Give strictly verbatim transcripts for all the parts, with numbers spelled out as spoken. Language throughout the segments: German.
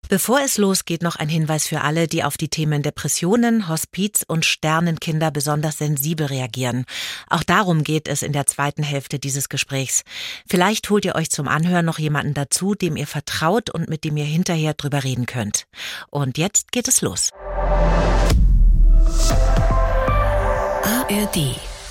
Bevor es losgeht, noch ein Hinweis für alle, die auf die Themen Depressionen, Hospiz und Sternenkinder besonders sensibel reagieren. Auch darum geht es in der zweiten Hälfte dieses Gesprächs. Vielleicht holt ihr euch zum Anhören noch jemanden dazu, dem ihr vertraut und mit dem ihr hinterher drüber reden könnt. Und jetzt geht es los. A R D.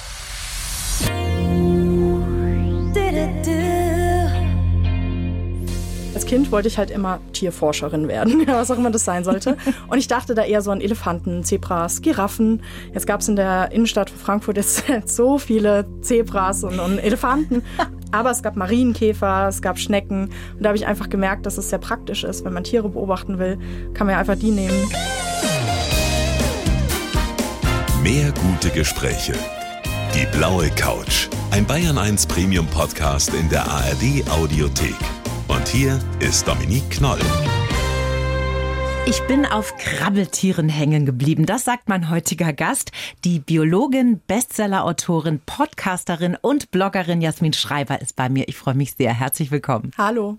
Als Kind wollte ich halt immer Tierforscherin werden, was auch immer das sein sollte. Und ich dachte da eher so an Elefanten, Zebras, Giraffen. Jetzt gab es in der Innenstadt von Frankfurt jetzt so viele Zebras und, und Elefanten. Aber es gab Marienkäfer, es gab Schnecken. Und da habe ich einfach gemerkt, dass es sehr praktisch ist. Wenn man Tiere beobachten will, kann man ja einfach die nehmen. Mehr gute Gespräche. Die blaue Couch. Ein Bayern eins Premium Podcast in der A R D Audiothek. Und hier ist Dominique Knoll. Ich bin auf Krabbeltieren hängen geblieben. Das sagt mein heutiger Gast, die Biologin, Bestsellerautorin, Podcasterin und Bloggerin Jasmin Schreiber ist bei mir. Ich freue mich sehr. Herzlich willkommen. Hallo.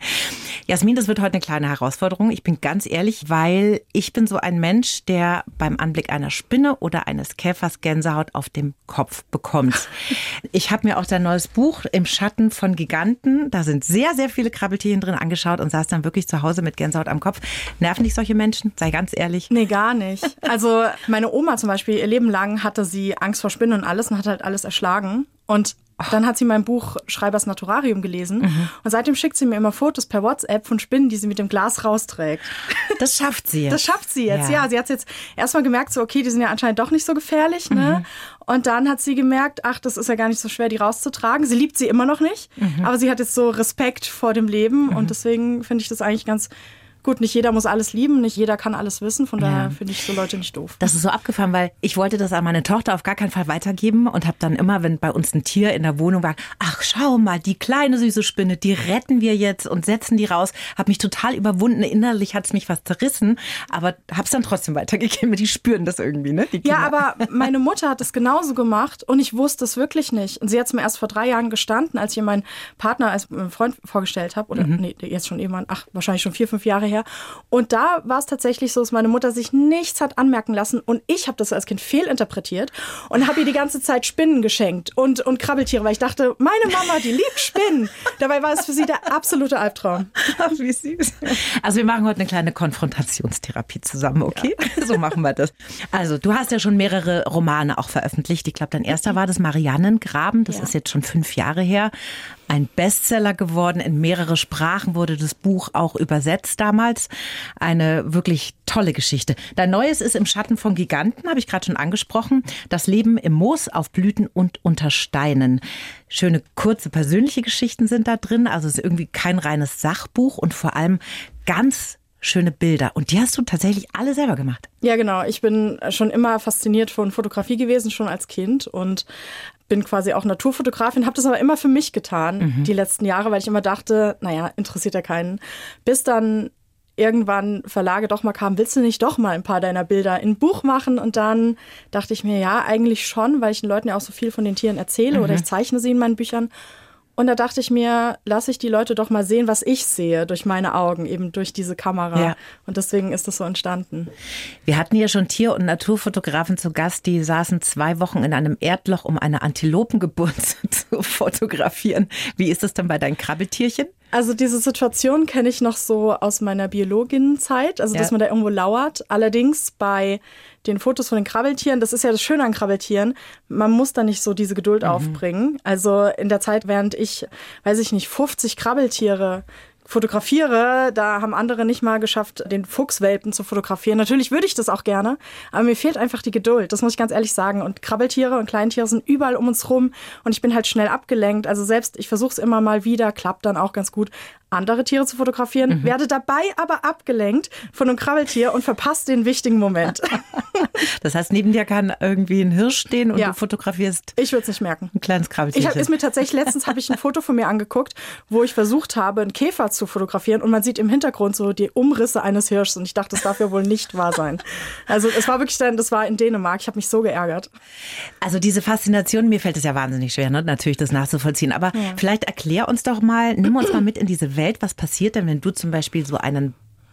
Jasmin, das wird heute eine kleine Herausforderung. Ich bin ganz ehrlich, weil ich bin so ein Mensch, der beim Anblick einer Spinne oder eines Käfers Gänsehaut auf dem Kopf bekommt. Ich habe mir auch dein neues Buch Im Schatten von Giganten, da sind sehr, sehr viele Krabbeltierchen drin, angeschaut und saß dann wirklich zu Hause mit Gänsehaut am Kopf. Nerven dich solche Menschen? Sei ganz ehrlich. Nee, gar nicht. Also meine Oma zum Beispiel, ihr Leben lang hatte sie Angst vor Spinnen und alles und hat halt alles erschlagen. Und dann hat sie mein Buch Schreibers Naturarium gelesen. Mhm. Und seitdem schickt sie mir immer Fotos per WhatsApp von Spinnen, die sie mit dem Glas rausträgt. Das schafft sie jetzt. Das schafft sie jetzt, ja. ja. Sie hat jetzt erstmal gemerkt, so okay, die sind ja anscheinend doch nicht so gefährlich. Ne? Mhm. Und dann hat sie gemerkt, ach, das ist ja gar nicht so schwer, die rauszutragen. Sie liebt sie immer noch nicht, mhm. aber sie hat jetzt so Respekt vor dem Leben. Mhm. Und deswegen finde ich das eigentlich ganz gut, nicht jeder muss alles lieben, nicht jeder kann alles wissen. Von daher ja. finde ich so Leute nicht doof. Das ist so abgefahren, weil ich wollte das an meine Tochter auf gar keinen Fall weitergeben und habe dann immer, wenn bei uns ein Tier in der Wohnung war, ach, schau mal, die kleine süße Spinne, die retten wir jetzt und setzen die raus. Habe mich total überwunden. Innerlich hat es mich fast zerrissen, aber habe es dann trotzdem weitergegeben. Die spüren das irgendwie, ne? Die ja, aber meine Mutter hat es genauso gemacht und ich wusste es wirklich nicht. Und sie hat es mir erst vor drei Jahren gestanden, als ich ihr meinen Partner als Freund vorgestellt habe. Oder mhm. nee, jetzt schon irgendwann, ach, wahrscheinlich schon vier, fünf Jahre her. Und da war es tatsächlich so, dass meine Mutter sich nichts hat anmerken lassen. Und ich habe das als Kind fehlinterpretiert und habe ihr die ganze Zeit Spinnen geschenkt und, und Krabbeltiere, weil ich dachte, meine Mama, die liebt Spinnen. Dabei war es für sie der absolute Albtraum. Ach, wie süß. Also wir machen heute eine kleine Konfrontationstherapie zusammen, okay? Ja. So machen wir das. Also du hast ja schon mehrere Romane auch veröffentlicht. Ich glaube, dein erster war das Mariannengraben. Das ja. ist jetzt schon fünf Jahre her. Ein Bestseller geworden, in mehrere Sprachen wurde das Buch auch übersetzt damals. Eine wirklich tolle Geschichte. Dein Neues ist Im Schatten von Giganten, habe ich gerade schon angesprochen. Das Leben im Moos, auf Blüten und unter Steinen. Schöne, kurze, persönliche Geschichten sind da drin. Also es ist irgendwie kein reines Sachbuch und vor allem ganz schöne Bilder. Und die hast du tatsächlich alle selber gemacht. Ja, genau. Ich bin schon immer fasziniert von Fotografie gewesen, schon als Kind und bin quasi auch Naturfotografin, habe das aber immer für mich getan, mhm. die letzten Jahre, weil ich immer dachte, naja, interessiert ja keinen. Bis dann irgendwann Verlage doch mal kamen, willst du nicht doch mal ein paar deiner Bilder in ein Buch machen? Und dann dachte ich mir, ja, eigentlich schon, weil ich den Leuten ja auch so viel von den Tieren erzähle mhm. oder ich zeichne sie in meinen Büchern. Und da dachte ich mir, lasse ich die Leute doch mal sehen, was ich sehe durch meine Augen, eben durch diese Kamera. Ja. Und deswegen ist das so entstanden. Wir hatten hier schon Tier- und Naturfotografen zu Gast, die saßen zwei Wochen in einem Erdloch, um eine Antilopengeburt zu fotografieren. Wie ist das denn bei deinen Krabbeltierchen? Also diese Situation kenne ich noch so aus meiner Biologinnenzeit, also ja. dass man da irgendwo lauert. Allerdings bei den Fotos von den Krabbeltieren, das ist ja das Schöne an Krabbeltieren, man muss da nicht so diese Geduld mhm. aufbringen. Also in der Zeit, während ich, weiß ich nicht, fünfzig Krabbeltiere fotografiere, da haben andere nicht mal geschafft, den Fuchswelpen zu fotografieren. Natürlich würde ich das auch gerne, aber mir fehlt einfach die Geduld, das muss ich ganz ehrlich sagen. Und Krabbeltiere und Kleintiere sind überall um uns rum und ich bin halt schnell abgelenkt. Also selbst, ich versuche es immer mal wieder, klappt dann auch ganz gut, andere Tiere zu fotografieren, mhm. werde dabei aber abgelenkt von einem Krabbeltier und verpasse den wichtigen Moment. Das heißt, neben dir kann irgendwie ein Hirsch stehen und ja. du fotografierst. Ich würde es nicht merken. Ein kleines Krabbeltier. Ich ist mir tatsächlich, letztens habe ich ein Foto von mir angeguckt, wo ich versucht habe, einen Käfer zu fotografieren und man sieht im Hintergrund so die Umrisse eines Hirsches und ich dachte, das darf ja wohl nicht wahr sein. Also es war wirklich dann, das war in Dänemark, ich habe mich so geärgert. Also diese Faszination, mir fällt es ja wahnsinnig schwer, ne? Natürlich das nachzuvollziehen, aber ja. vielleicht erklär uns doch mal, nimm uns mal mit in diese Welt, was passiert denn, wenn du zum Beispiel so einen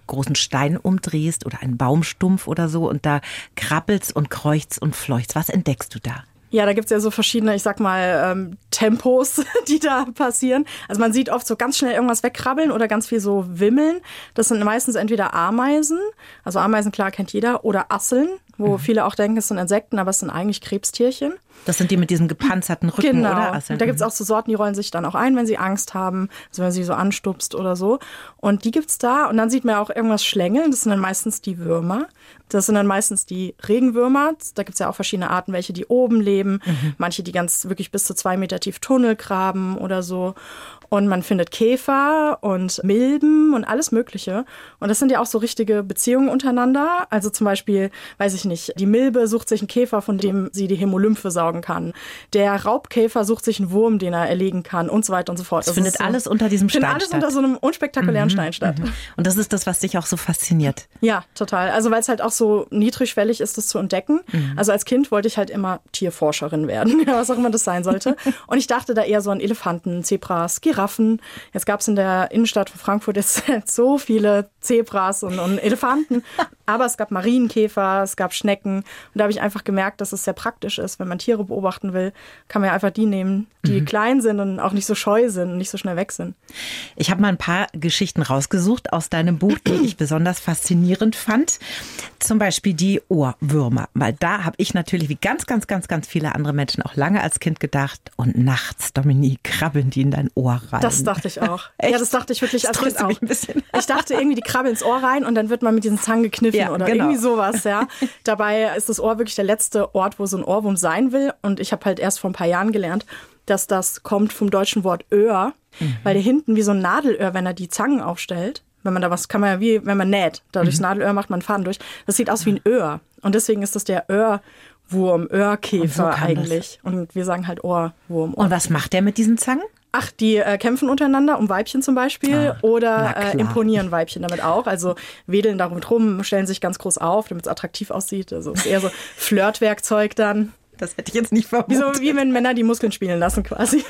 großen Stein umdrehst oder einen Baumstumpf oder so und da krabbelst und kreuchst und fleuchst. Was entdeckst du da? Ja, da gibt's ja so verschiedene, ich sag mal, ähm, Tempos, die da passieren. Also man sieht oft so ganz schnell irgendwas wegkrabbeln oder ganz viel so wimmeln. Das sind meistens entweder Ameisen, also Ameisen, klar, kennt jeder, oder Asseln, wo mhm. viele auch denken, es sind Insekten, aber es sind eigentlich Krebstierchen. Das sind die mit diesem gepanzerten Rücken, genau. oder? Asseln. Da gibt's auch so Sorten, die rollen sich dann auch ein, wenn sie Angst haben, also wenn sie so anstupst oder so. Und die gibt's da und dann sieht man auch irgendwas schlängeln, das sind dann meistens die Würmer. Das sind dann meistens die Regenwürmer. Da gibt's ja auch verschiedene Arten, welche die oben leben, mhm. manche, die ganz wirklich bis zu zwei Meter tief Tunnel graben oder so. Und man findet Käfer und Milben und alles Mögliche. Und das sind ja auch so richtige Beziehungen untereinander. Also zum Beispiel, weiß ich nicht, die Milbe sucht sich einen Käfer, von dem sie die Hämolymphe saugen kann. Der Raubkäfer sucht sich einen Wurm, den er erlegen kann und so weiter und so fort. Das, das findet so, alles unter diesem Stein findet alles unter so einem unspektakulären mhm, Stein statt. Mhm. Und das ist das, was dich auch so fasziniert. Ja, total. Also weil es halt auch so niedrigschwellig ist, das zu entdecken. Mhm. Also als Kind wollte ich halt immer Tierforscherin werden, was auch immer das sein sollte. Und ich dachte da eher so an Elefanten, Zebras, Giraffen. Jetzt gab es in der Innenstadt von Frankfurt jetzt so viele Zebras und, und Elefanten. Aber es gab Marienkäfer, es gab Schnecken. Und da habe ich einfach gemerkt, dass es sehr praktisch ist. Wenn man Tiere beobachten will, kann man ja einfach die nehmen, die mhm. klein sind und auch nicht so scheu sind und nicht so schnell weg sind. Ich habe mal ein paar Geschichten rausgesucht aus deinem Buch, die ich besonders faszinierend fand. Zum Beispiel die Ohrwürmer. Weil da habe ich natürlich wie ganz, ganz, ganz, ganz viele andere Menschen auch lange als Kind gedacht. Und nachts, Dominique, krabbeln die in dein Ohr rein. Das dachte ich auch. Ja, das dachte ich wirklich als das Kind auch. Mich ein bisschen. Ich dachte irgendwie, die krabbeln ins Ohr rein und dann wird man mit diesen Zangen gekniffen ja, oder genau. irgendwie sowas. Ja. Dabei ist das Ohr wirklich der letzte Ort, wo so ein Ohrwurm sein will. Und ich habe halt erst vor ein paar Jahren gelernt, dass das kommt vom deutschen Wort Öhr, mhm. weil der hinten wie so ein Nadelöhr, wenn er die Zangen aufstellt, wenn man da was, kann man ja wie, wenn man näht, da durchs mhm. Nadelöhr macht man einen Faden durch. Das sieht aus wie ein Öhr. Und deswegen ist das der Öhrwurm, Öhrkäfer und so eigentlich. Das. Und wir sagen halt Ohrwurm. Und was macht der mit diesen Zangen? Ach, die äh, kämpfen untereinander um Weibchen zum Beispiel ah, oder äh, imponieren Weibchen damit auch. Also wedeln darum rum, stellen sich ganz groß auf, damit es attraktiv aussieht. Also ist eher so Flirtwerkzeug dann. Das hätte ich jetzt nicht vermutet. Wie, so, wie wenn Männer die Muskeln spielen lassen quasi.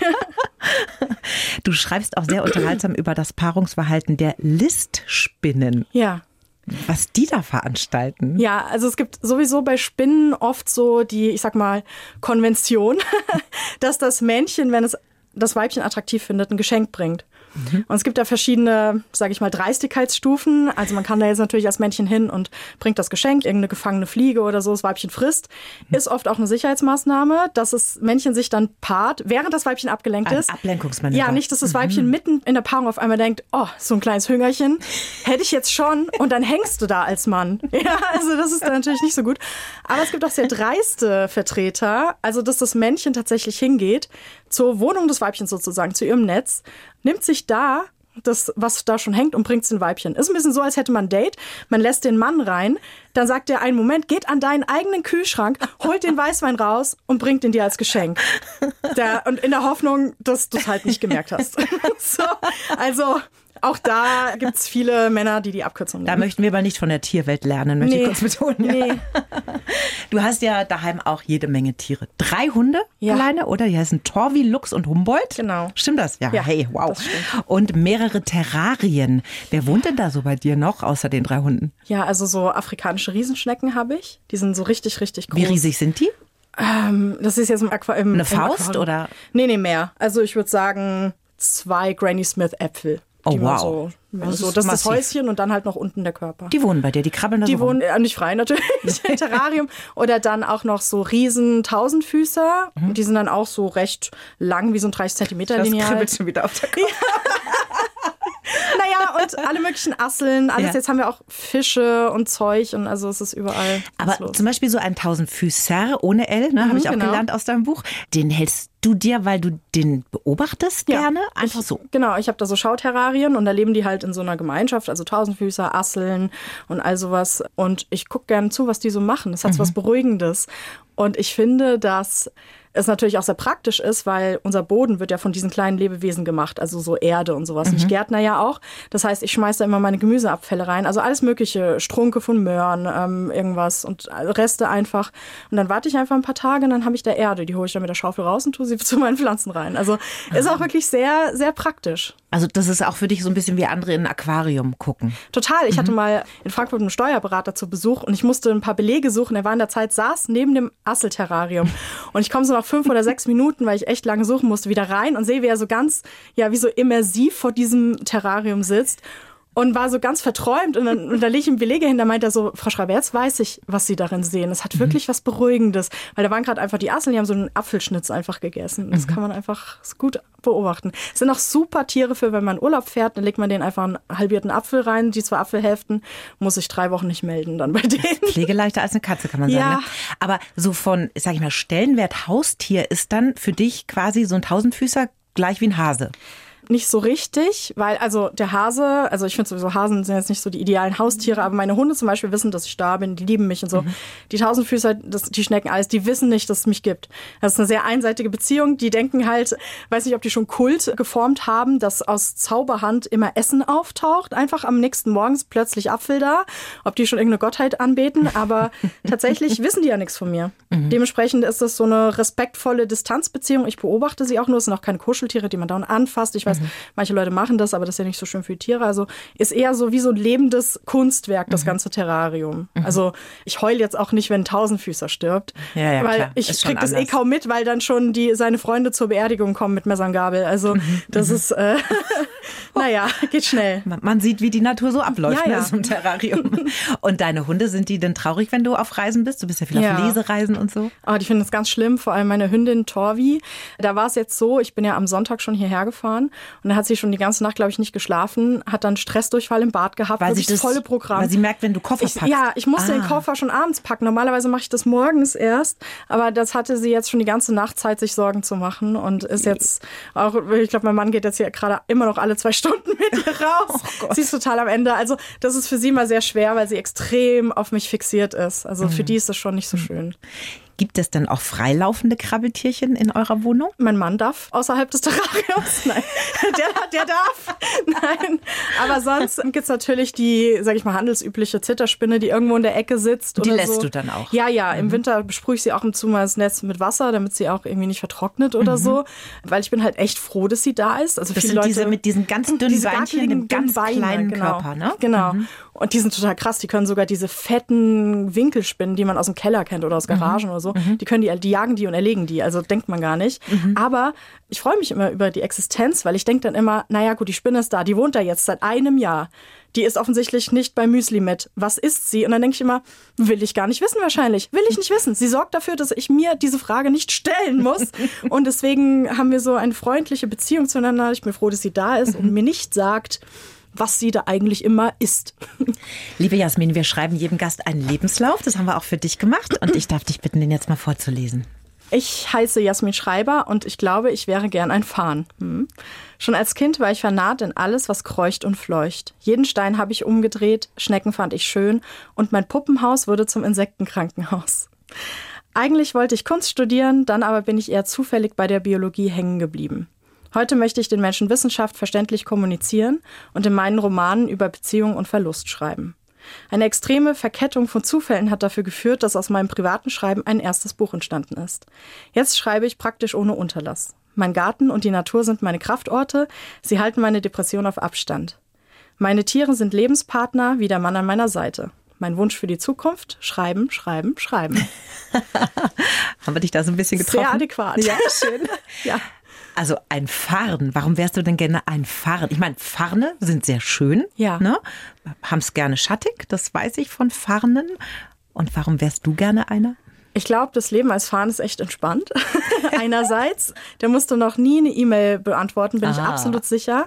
Du schreibst auch sehr unterhaltsam über das Paarungsverhalten der Listspinnen. Ja. Was die da veranstalten. Ja, also es gibt sowieso bei Spinnen oft so die, ich sag mal, Konvention, dass das Männchen, wenn es das Weibchen attraktiv findet, ein Geschenk bringt. Mhm. Und es gibt da verschiedene, sage ich mal, Dreistigkeitsstufen. Also man kann da jetzt natürlich als Männchen hin und bringt das Geschenk, irgendeine gefangene Fliege oder so, das Weibchen frisst. Ist oft auch eine Sicherheitsmaßnahme, dass das Männchen sich dann paart, während das Weibchen abgelenkt ein ist. Ablenkungsmanöver. Ja, nicht, dass das Weibchen mhm. mitten in der Paarung auf einmal denkt, oh, so ein kleines Hüngerchen, hätte ich jetzt schon und dann hängst du da als Mann. Ja, also das ist dann natürlich nicht so gut. Aber es gibt auch sehr dreiste Vertreter, also dass das Männchen tatsächlich hingeht zur Wohnung des Weibchens sozusagen, zu ihrem Netz, nimmt sich da das, was da schon hängt und bringt es den Weibchen. Ist ein bisschen so, als hätte man ein Date. Man lässt den Mann rein, dann sagt er einen Moment, geht an deinen eigenen Kühlschrank, holt den Weißwein raus und bringt ihn dir als Geschenk. Der, und in der Hoffnung, dass du es halt nicht gemerkt hast. So, also auch da gibt es viele Männer, die die Abkürzung nehmen. Da möchten wir aber nicht von der Tierwelt lernen, möchte nee. ich kurz betonen. Nee. Ja. Du hast ja daheim auch jede Menge Tiere. Drei Hunde ja. alleine, oder? Die heißen Torvi, Lux und Humboldt. Genau. Stimmt das? Ja, ja hey, wow. Und mehrere Terrarien. Wer wohnt denn da so bei dir noch, außer den drei Hunden? Ja, also so afrikanische Riesenschnecken habe ich. Die sind so richtig, richtig groß. Wie riesig sind die? Ähm, das ist jetzt im Aquarium. Eine Faust, oder? Nee, nee, mehr. Also ich würde sagen, zwei Granny Smith Äpfel. Oh, wow. So, das, so, ist das ist das Häuschen und dann halt noch unten der Körper. Die wohnen bei dir, die krabbeln da Die so wohnen, rum. äh, nicht frei natürlich, im Terrarium. Oder dann auch noch so riesen Tausendfüßer. Mhm. Die sind dann auch so recht lang, wie so ein dreißig Zentimeter Lineal. Das kribbelt schon wieder auf der Kopf. Naja, und alle möglichen Asseln, alles. Ja. Jetzt haben wir auch Fische und Zeug und also es ist überall. Aber los. Zum Beispiel so ein Tausendfüßer ohne L, ne, mhm, habe ich auch genau. gelernt aus deinem Buch. Den hältst du dir, weil du den beobachtest ja. gerne? Einfach ich, so? Genau, ich habe da so Schauterrarien und da leben die halt in so einer Gemeinschaft, also Tausendfüßer, Asseln und all sowas. Und ich gucke gerne zu, was die so machen. Das hat mhm. so was Beruhigendes. Und ich finde, dass es natürlich auch sehr praktisch ist, weil unser Boden wird ja von diesen kleinen Lebewesen gemacht, also so Erde und sowas. Mhm. Und ich gärtner ja auch. Das heißt, ich schmeiße da immer meine Gemüseabfälle rein, also alles mögliche, Strunke von Möhren, ähm, irgendwas und Reste einfach. Und dann warte ich einfach ein paar Tage und dann habe ich da Erde, die hole ich dann mit der Schaufel raus und tue sie zu meinen Pflanzen rein. Also ist auch wirklich sehr, sehr praktisch. Also das ist auch für dich so ein bisschen wie andere in ein Aquarium gucken. Total. Ich mhm. hatte mal in Frankfurt einen Steuerberater zu Besuch und ich musste ein paar Belege suchen. Er war in der Zeit, saß neben dem Asselterrarium. Und ich komme so nach fünf oder sechs Minuten, weil ich echt lange suchen musste, wieder rein und sehe, wie er so ganz, ja, wie so immersiv vor diesem Terrarium sitzt. Und war so ganz verträumt und dann und da lege ich ihm Belege hin, da meint er so, Frau Schreiber, jetzt weiß ich, was Sie darin sehen. Es hat wirklich was Beruhigendes, weil da waren gerade einfach die Asseln, die haben so einen Apfelschnitz einfach gegessen. Das kann man einfach gut beobachten. Es sind auch super Tiere für, wenn man in Urlaub fährt, dann legt man denen einfach einen halbierten Apfel rein, die zwei Apfelhälften, muss ich drei Wochen nicht melden dann bei denen. Pflegeleichter als eine Katze, kann man ja. sagen. Ne? Aber so von, sag ich mal, Stellenwert Haustier ist dann für dich quasi so ein Tausendfüßer gleich wie ein Hase. Nicht so richtig, weil also der Hase, also ich finde sowieso Hasen sind jetzt nicht so die idealen Haustiere, aber meine Hunde zum Beispiel wissen, dass ich da bin, die lieben mich und so. Mhm. Die Tausendfüßer, das, die Schnecken alles, die wissen nicht, dass es mich gibt. Das ist eine sehr einseitige Beziehung. Die denken halt, weiß nicht, ob die schon Kult geformt haben, dass aus Zauberhand immer Essen auftaucht, einfach am nächsten Morgen ist plötzlich Apfel da, ob die schon irgendeine Gottheit anbeten, aber tatsächlich wissen die ja nichts von mir. Mhm. Dementsprechend ist das so eine respektvolle Distanzbeziehung. Ich beobachte sie auch nur, es sind auch keine Kuscheltiere, die man dauernd anfasst. Ich weiß, mhm. manche Leute machen das, aber das ist ja nicht so schön für die Tiere. Also ist eher so wie so ein lebendes Kunstwerk, das mhm. ganze Terrarium. Mhm. Also ich heule jetzt auch nicht, wenn ein Tausendfüßer stirbt. Ja, ja, weil klar. ich kriege das eh kaum mit, weil dann schon die seine Freunde zur Beerdigung kommen mit Messer und Gabel. Also mhm. das mhm. ist, äh, naja, geht schnell. Man, man sieht, wie die Natur so abläuft, ja, ja. Ne, so im Terrarium. Und deine Hunde, sind die denn traurig, wenn du auf Reisen bist? Du bist ja viel ja. auf Lesereisen und so. Oh, die finden das ganz schlimm, vor allem meine Hündin Torvi. Da war es jetzt so, ich bin ja am Sonntag schon hierher gefahren und da hat sie schon die ganze Nacht, glaube ich, nicht geschlafen, hat dann Stressdurchfall im Bad gehabt, weil sie das volle Programm. Weil sie merkt, wenn du Koffer ich, packst. Ja, ich musste ah. den Koffer schon abends packen. Normalerweise mache ich das morgens erst, aber das hatte sie jetzt schon die ganze Nacht Zeit, sich Sorgen zu machen und ist jetzt auch, ich glaube, mein Mann geht jetzt hier gerade immer noch alle zwei Stunden mit ihr raus. Oh sie ist total am Ende. Also das ist für sie mal sehr schwer, weil sie extrem auf mich fixiert ist. Also mhm. für die ist das schon nicht so schön. Gibt es denn auch freilaufende Krabbeltierchen in eurer Wohnung? Mein Mann darf außerhalb des Terrariums. Nein, der, der darf. Nein, aber sonst gibt es natürlich die, sag ich mal, handelsübliche Zitterspinne, die irgendwo in der Ecke sitzt. Die oder lässt so. du dann auch? Ja, ja. Im mhm. Winter besprühe ich sie auch im zu mal das Netz mit Wasser, damit sie auch irgendwie nicht vertrocknet oder mhm. so. Weil ich bin halt echt froh, dass sie da ist. Also das viele sind Leute, diese mit diesen ganz dünnen diese Beinchen, dem ganz Beine, kleinen genau. Körper, ne? Genau. Mhm. Und die sind total krass. Die können sogar diese fetten Winkelspinnen, die man aus dem Keller kennt oder aus Garagen mhm. oder so, mhm. die können die, die jagen die und erlegen die. Also denkt man gar nicht. Mhm. Aber ich freue mich immer über die Existenz, weil ich denke dann immer, naja gut, die Spinne ist da, die wohnt da jetzt seit einem Jahr. Die ist offensichtlich nicht bei Müsli mit. Was isst sie? Und dann denke ich immer, will ich gar nicht wissen wahrscheinlich. Will ich nicht wissen. Sie sorgt dafür, dass ich mir diese Frage nicht stellen muss. Und deswegen haben wir so eine freundliche Beziehung zueinander. Ich bin froh, dass sie da ist und mir nicht sagt, was sie da eigentlich immer isst. Liebe Jasmin, wir schreiben jedem Gast einen Lebenslauf. Das haben wir auch für dich gemacht. Und ich darf dich bitten, den jetzt mal vorzulesen. Ich heiße Jasmin Schreiber und ich glaube, ich wäre gern ein Farn. Hm. Schon als Kind war ich vernarrt in alles, was kreucht und fleucht. Jeden Stein habe ich umgedreht, Schnecken fand ich schön und mein Puppenhaus wurde zum Insektenkrankenhaus. Eigentlich wollte ich Kunst studieren, dann aber bin ich eher zufällig bei der Biologie hängen geblieben. Heute möchte ich den Menschen Wissenschaft verständlich kommunizieren und in meinen Romanen über Beziehung und Verlust schreiben. Eine extreme Verkettung von Zufällen hat dafür geführt, dass aus meinem privaten Schreiben ein erstes Buch entstanden ist. Jetzt schreibe ich praktisch ohne Unterlass. Mein Garten und die Natur sind meine Kraftorte, sie halten meine Depression auf Abstand. Meine Tiere sind Lebenspartner, wie der Mann an meiner Seite. Mein Wunsch für die Zukunft? Schreiben, schreiben, schreiben. Haben wir dich da so ein bisschen getroffen? Sehr adäquat. Ja, schön. Ja. Also ein Farn. Warum wärst du denn gerne ein Farn? Ich meine, Farne sind sehr schön. Ja. Ne? Haben es gerne schattig, das weiß ich von Farnen. Und warum wärst du gerne einer? Ich glaube, das Leben als Farn ist echt entspannt. Einerseits, der musste noch nie eine E-Mail beantworten, bin ah. ich absolut sicher.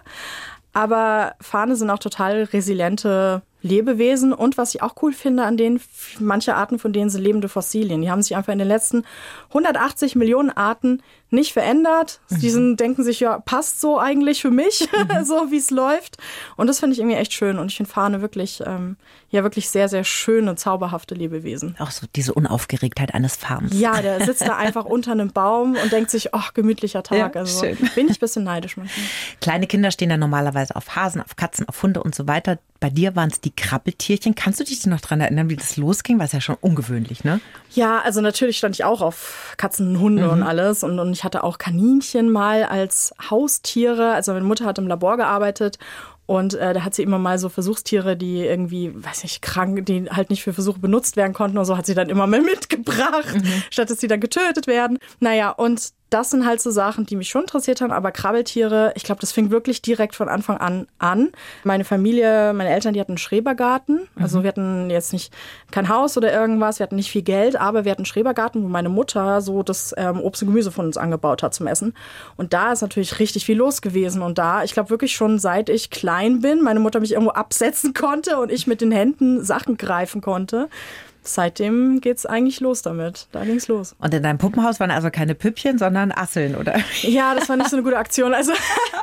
Aber Farne sind auch total resiliente Lebewesen. Und was ich auch cool finde an denen, manche Arten von denen sind lebende Fossilien. Die haben sich einfach in den letzten hundertachtzig Millionen Arten nicht verändert. Mhm. Die sind, denken sich, ja, passt so eigentlich für mich, mhm. so wie es läuft. Und das finde ich irgendwie echt schön. Und ich finde Farne wirklich, ähm, ja, wirklich sehr, sehr schöne, zauberhafte Lebewesen. Auch so diese Unaufgeregtheit eines Farns. Ja, der sitzt da einfach unter einem Baum und denkt sich, ach, gemütlicher Tag. Ja, also schön. Bin ich ein bisschen neidisch manchmal. Kleine Kinder stehen da normalerweise auf Hasen, auf Katzen, auf Hunde und so weiter. Bei dir waren es die Krabbeltierchen. Kannst du dich noch daran erinnern, wie das losging? War es ja schon ungewöhnlich, ne? Ja, also natürlich stand ich auch auf Katzen, Hunde mhm. und alles. Und, und ich Ich hatte auch Kaninchen mal als Haustiere. Also meine Mutter hat im Labor gearbeitet. Und äh, da hat sie immer mal so Versuchstiere, die irgendwie, weiß nicht, krank, die halt nicht für Versuche benutzt werden konnten oder so, hat sie dann immer mal mitgebracht, mhm. statt dass sie dann getötet werden. Naja, und das sind halt so Sachen, die mich schon interessiert haben, aber Krabbeltiere, ich glaube, das fing wirklich direkt von Anfang an an. Meine Familie, meine Eltern, die hatten einen Schrebergarten. Also mhm. wir hatten jetzt nicht kein Haus oder irgendwas, wir hatten nicht viel Geld, aber wir hatten einen Schrebergarten, wo meine Mutter so das ähm, Obst und Gemüse von uns angebaut hat zum Essen. Und da ist natürlich richtig viel los gewesen. Und da, ich glaube wirklich schon seit ich klein bin, meine Mutter mich irgendwo absetzen konnte und ich mit den Händen Sachen greifen konnte. Seitdem geht's eigentlich los damit. Da ging's los. Und in deinem Puppenhaus waren also keine Püppchen, sondern Asseln, oder? Ja, das war nicht so eine gute Aktion. Also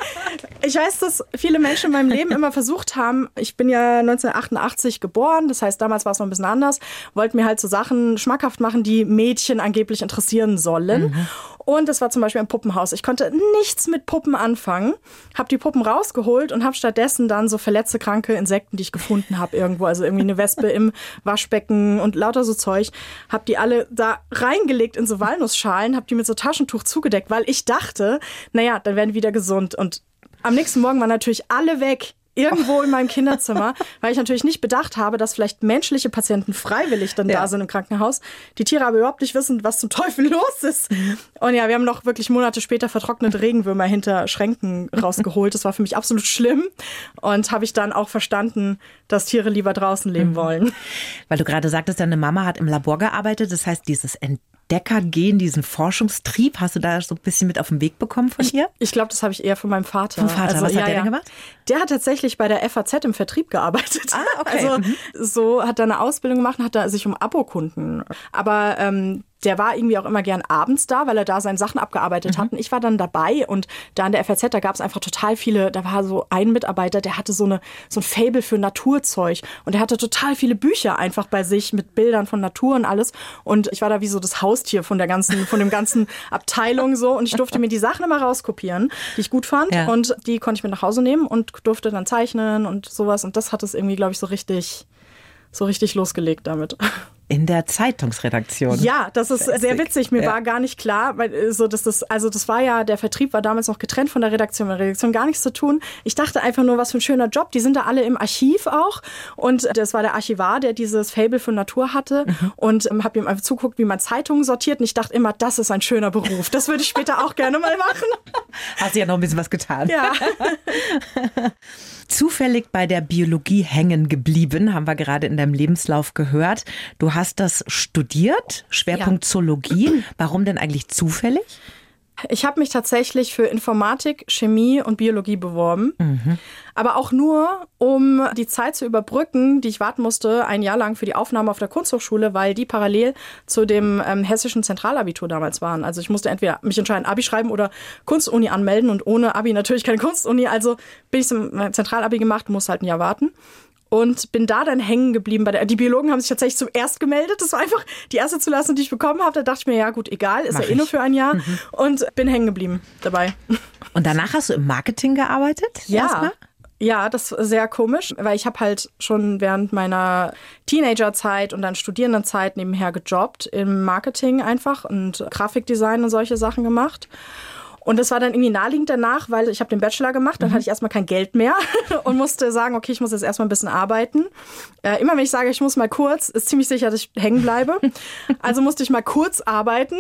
ich weiß, dass viele Menschen in meinem Leben immer versucht haben, ich bin ja neunzehnhundertachtundachtzig geboren, das heißt, damals war es noch ein bisschen anders, wollten mir halt so Sachen schmackhaft machen, die Mädchen angeblich interessieren sollen. Mhm. Und das war zum Beispiel ein Puppenhaus. Ich konnte nichts mit Puppen anfangen, habe die Puppen rausgeholt und habe stattdessen dann so verletzte, kranke Insekten, die ich gefunden habe irgendwo, also irgendwie eine Wespe im Waschbecken und lauter so Zeug, habe die alle da reingelegt in so Walnussschalen, habe die mit so Taschentuch zugedeckt, weil ich dachte, naja, dann werden die wieder gesund. Und am nächsten Morgen waren natürlich alle weg. Irgendwo in meinem Kinderzimmer, weil ich natürlich nicht bedacht habe, dass vielleicht menschliche Patienten freiwillig dann ja. da sind im Krankenhaus. Die Tiere aber überhaupt nicht wissen, was zum Teufel los ist. Und ja, wir haben noch wirklich Monate später vertrocknete Regenwürmer hinter Schränken rausgeholt. Das war für mich absolut schlimm. Und habe ich dann auch verstanden, dass Tiere lieber draußen leben wollen. Weil du gerade sagtest, deine Mama hat im Labor gearbeitet. Das heißt, dieses Entdeckergehen, diesen Forschungstrieb, hast du da so ein bisschen mit auf den Weg bekommen von ihr? Ich, ich glaube, das habe ich eher von meinem Vater. Vom Vater, also, was ja, hat der ja. denn gemacht? Der hat tatsächlich bei der F A Z im Vertrieb gearbeitet. Ah, okay. Also mhm. so hat er eine Ausbildung gemacht und hat da sich um Abokunden. Aber ähm, der war irgendwie auch immer gern abends da, weil er da seine Sachen abgearbeitet mhm. hat. Und ich war dann dabei und da in der F A Z, da gab es einfach total viele, da war so ein Mitarbeiter, der hatte so, eine, so ein Faible für Naturzeug. Und der hatte total viele Bücher einfach bei sich mit Bildern von Natur und alles. Und ich war da wie so das Haustier von der ganzen, von dem ganzen Abteilung so. Und ich durfte mir die Sachen immer rauskopieren, die ich gut fand. Ja. Und die konnte ich mit nach Hause nehmen und durfte dann zeichnen und sowas. Und das hat es irgendwie, glaube ich, so richtig, so richtig losgelegt damit. In der Zeitungsredaktion. Ja, das ist Witzig. sehr witzig. Mir ja. war gar nicht klar, weil so dass das, also das war ja, der Vertrieb war damals noch getrennt von der Redaktion, mit der Redaktion gar nichts zu tun. Ich dachte einfach nur, was für ein schöner Job. Die sind da alle im Archiv auch. Und das war der Archivar, der dieses Faible für Natur hatte. Mhm. Und ähm, habe ihm einfach zuguckt, wie man Zeitungen sortiert. Und ich dachte immer, das ist ein schöner Beruf. Das würde ich später auch gerne mal machen. Hast du ja noch ein bisschen was getan. Ja. Zufällig bei der Biologie hängen geblieben, haben wir gerade in deinem Lebenslauf gehört. Du hast das studiert, Schwerpunkt ja. Zoologie. Warum denn eigentlich zufällig? Ich habe mich tatsächlich für Informatik, Chemie und Biologie beworben. Mhm. Aber auch nur, um die Zeit zu überbrücken, die ich warten musste, ein Jahr lang für die Aufnahme auf der Kunsthochschule, weil die parallel zu dem ähm, hessischen Zentralabitur damals waren. Also ich musste entweder mich entscheiden, Abi schreiben oder Kunstuni anmelden. Und ohne Abi natürlich keine Kunstuni. Also bin ich zum Zentralabi gemacht, muss halt ein Jahr warten. Und bin da dann hängen geblieben. Bei der, die Biologen haben sich tatsächlich zuerst gemeldet. Das war einfach die erste Zulassung, die ich bekommen habe. Da dachte ich mir, ja gut, egal, ist Mach ja eh ich. nur für ein Jahr. Mhm. Und bin hängen geblieben dabei. Und danach hast du im Marketing gearbeitet? Ja. Erstmal? Ja, das ist sehr komisch, weil ich habe halt schon während meiner Teenagerzeit und dann Studierendenzeit nebenher gejobbt im Marketing einfach und Grafikdesign und solche Sachen gemacht. Und das war dann irgendwie naheliegend danach, weil ich habe den Bachelor gemacht, dann mhm. hatte ich erstmal kein Geld mehr und musste sagen, okay, ich muss jetzt erstmal ein bisschen arbeiten. Äh, immer wenn ich sage, ich muss mal kurz, ist ziemlich sicher, dass ich hängen bleibe. Also musste ich mal kurz arbeiten,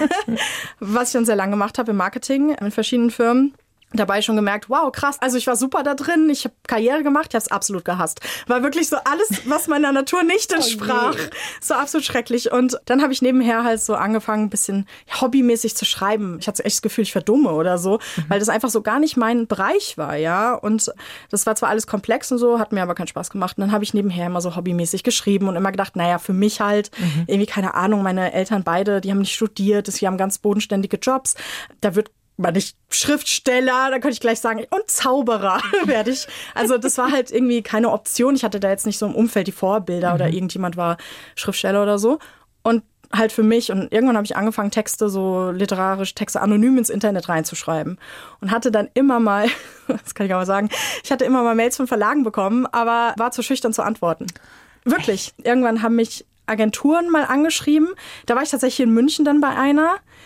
was ich dann sehr lange gemacht habe im Marketing in verschiedenen Firmen. Dabei schon gemerkt, wow, krass, also ich war super da drin, ich habe Karriere gemacht, ich habe es absolut gehasst. War wirklich so alles, was meiner Natur nicht entsprach, oh so absolut schrecklich. Und dann habe ich nebenher halt so angefangen, ein bisschen hobbymäßig zu schreiben. Ich hatte echt das Gefühl, ich verdumme oder so, mhm. weil das einfach so gar nicht mein Bereich war, ja. Und das war zwar alles komplex und so, hat mir aber keinen Spaß gemacht. Und dann habe ich nebenher immer so hobbymäßig geschrieben und immer gedacht, naja, für mich halt, mhm. irgendwie keine Ahnung, meine Eltern beide, die haben nicht studiert, die haben ganz bodenständige Jobs. Da wird war nicht Schriftsteller, da könnte ich gleich sagen, und Zauberer werde ich. Also das war halt irgendwie keine Option. Ich hatte da jetzt nicht so im Umfeld die Vorbilder mhm. oder irgendjemand war Schriftsteller oder so. Und halt für mich. Und irgendwann habe ich angefangen, Texte, so literarisch Texte anonym ins Internet reinzuschreiben. Und hatte dann immer mal, das kann ich auch mal sagen, ich hatte immer mal Mails von Verlagen bekommen, aber war zu schüchtern zu antworten. Wirklich. Irgendwann haben mich Agenturen mal angeschrieben. Da war ich tatsächlich in München dann bei einer.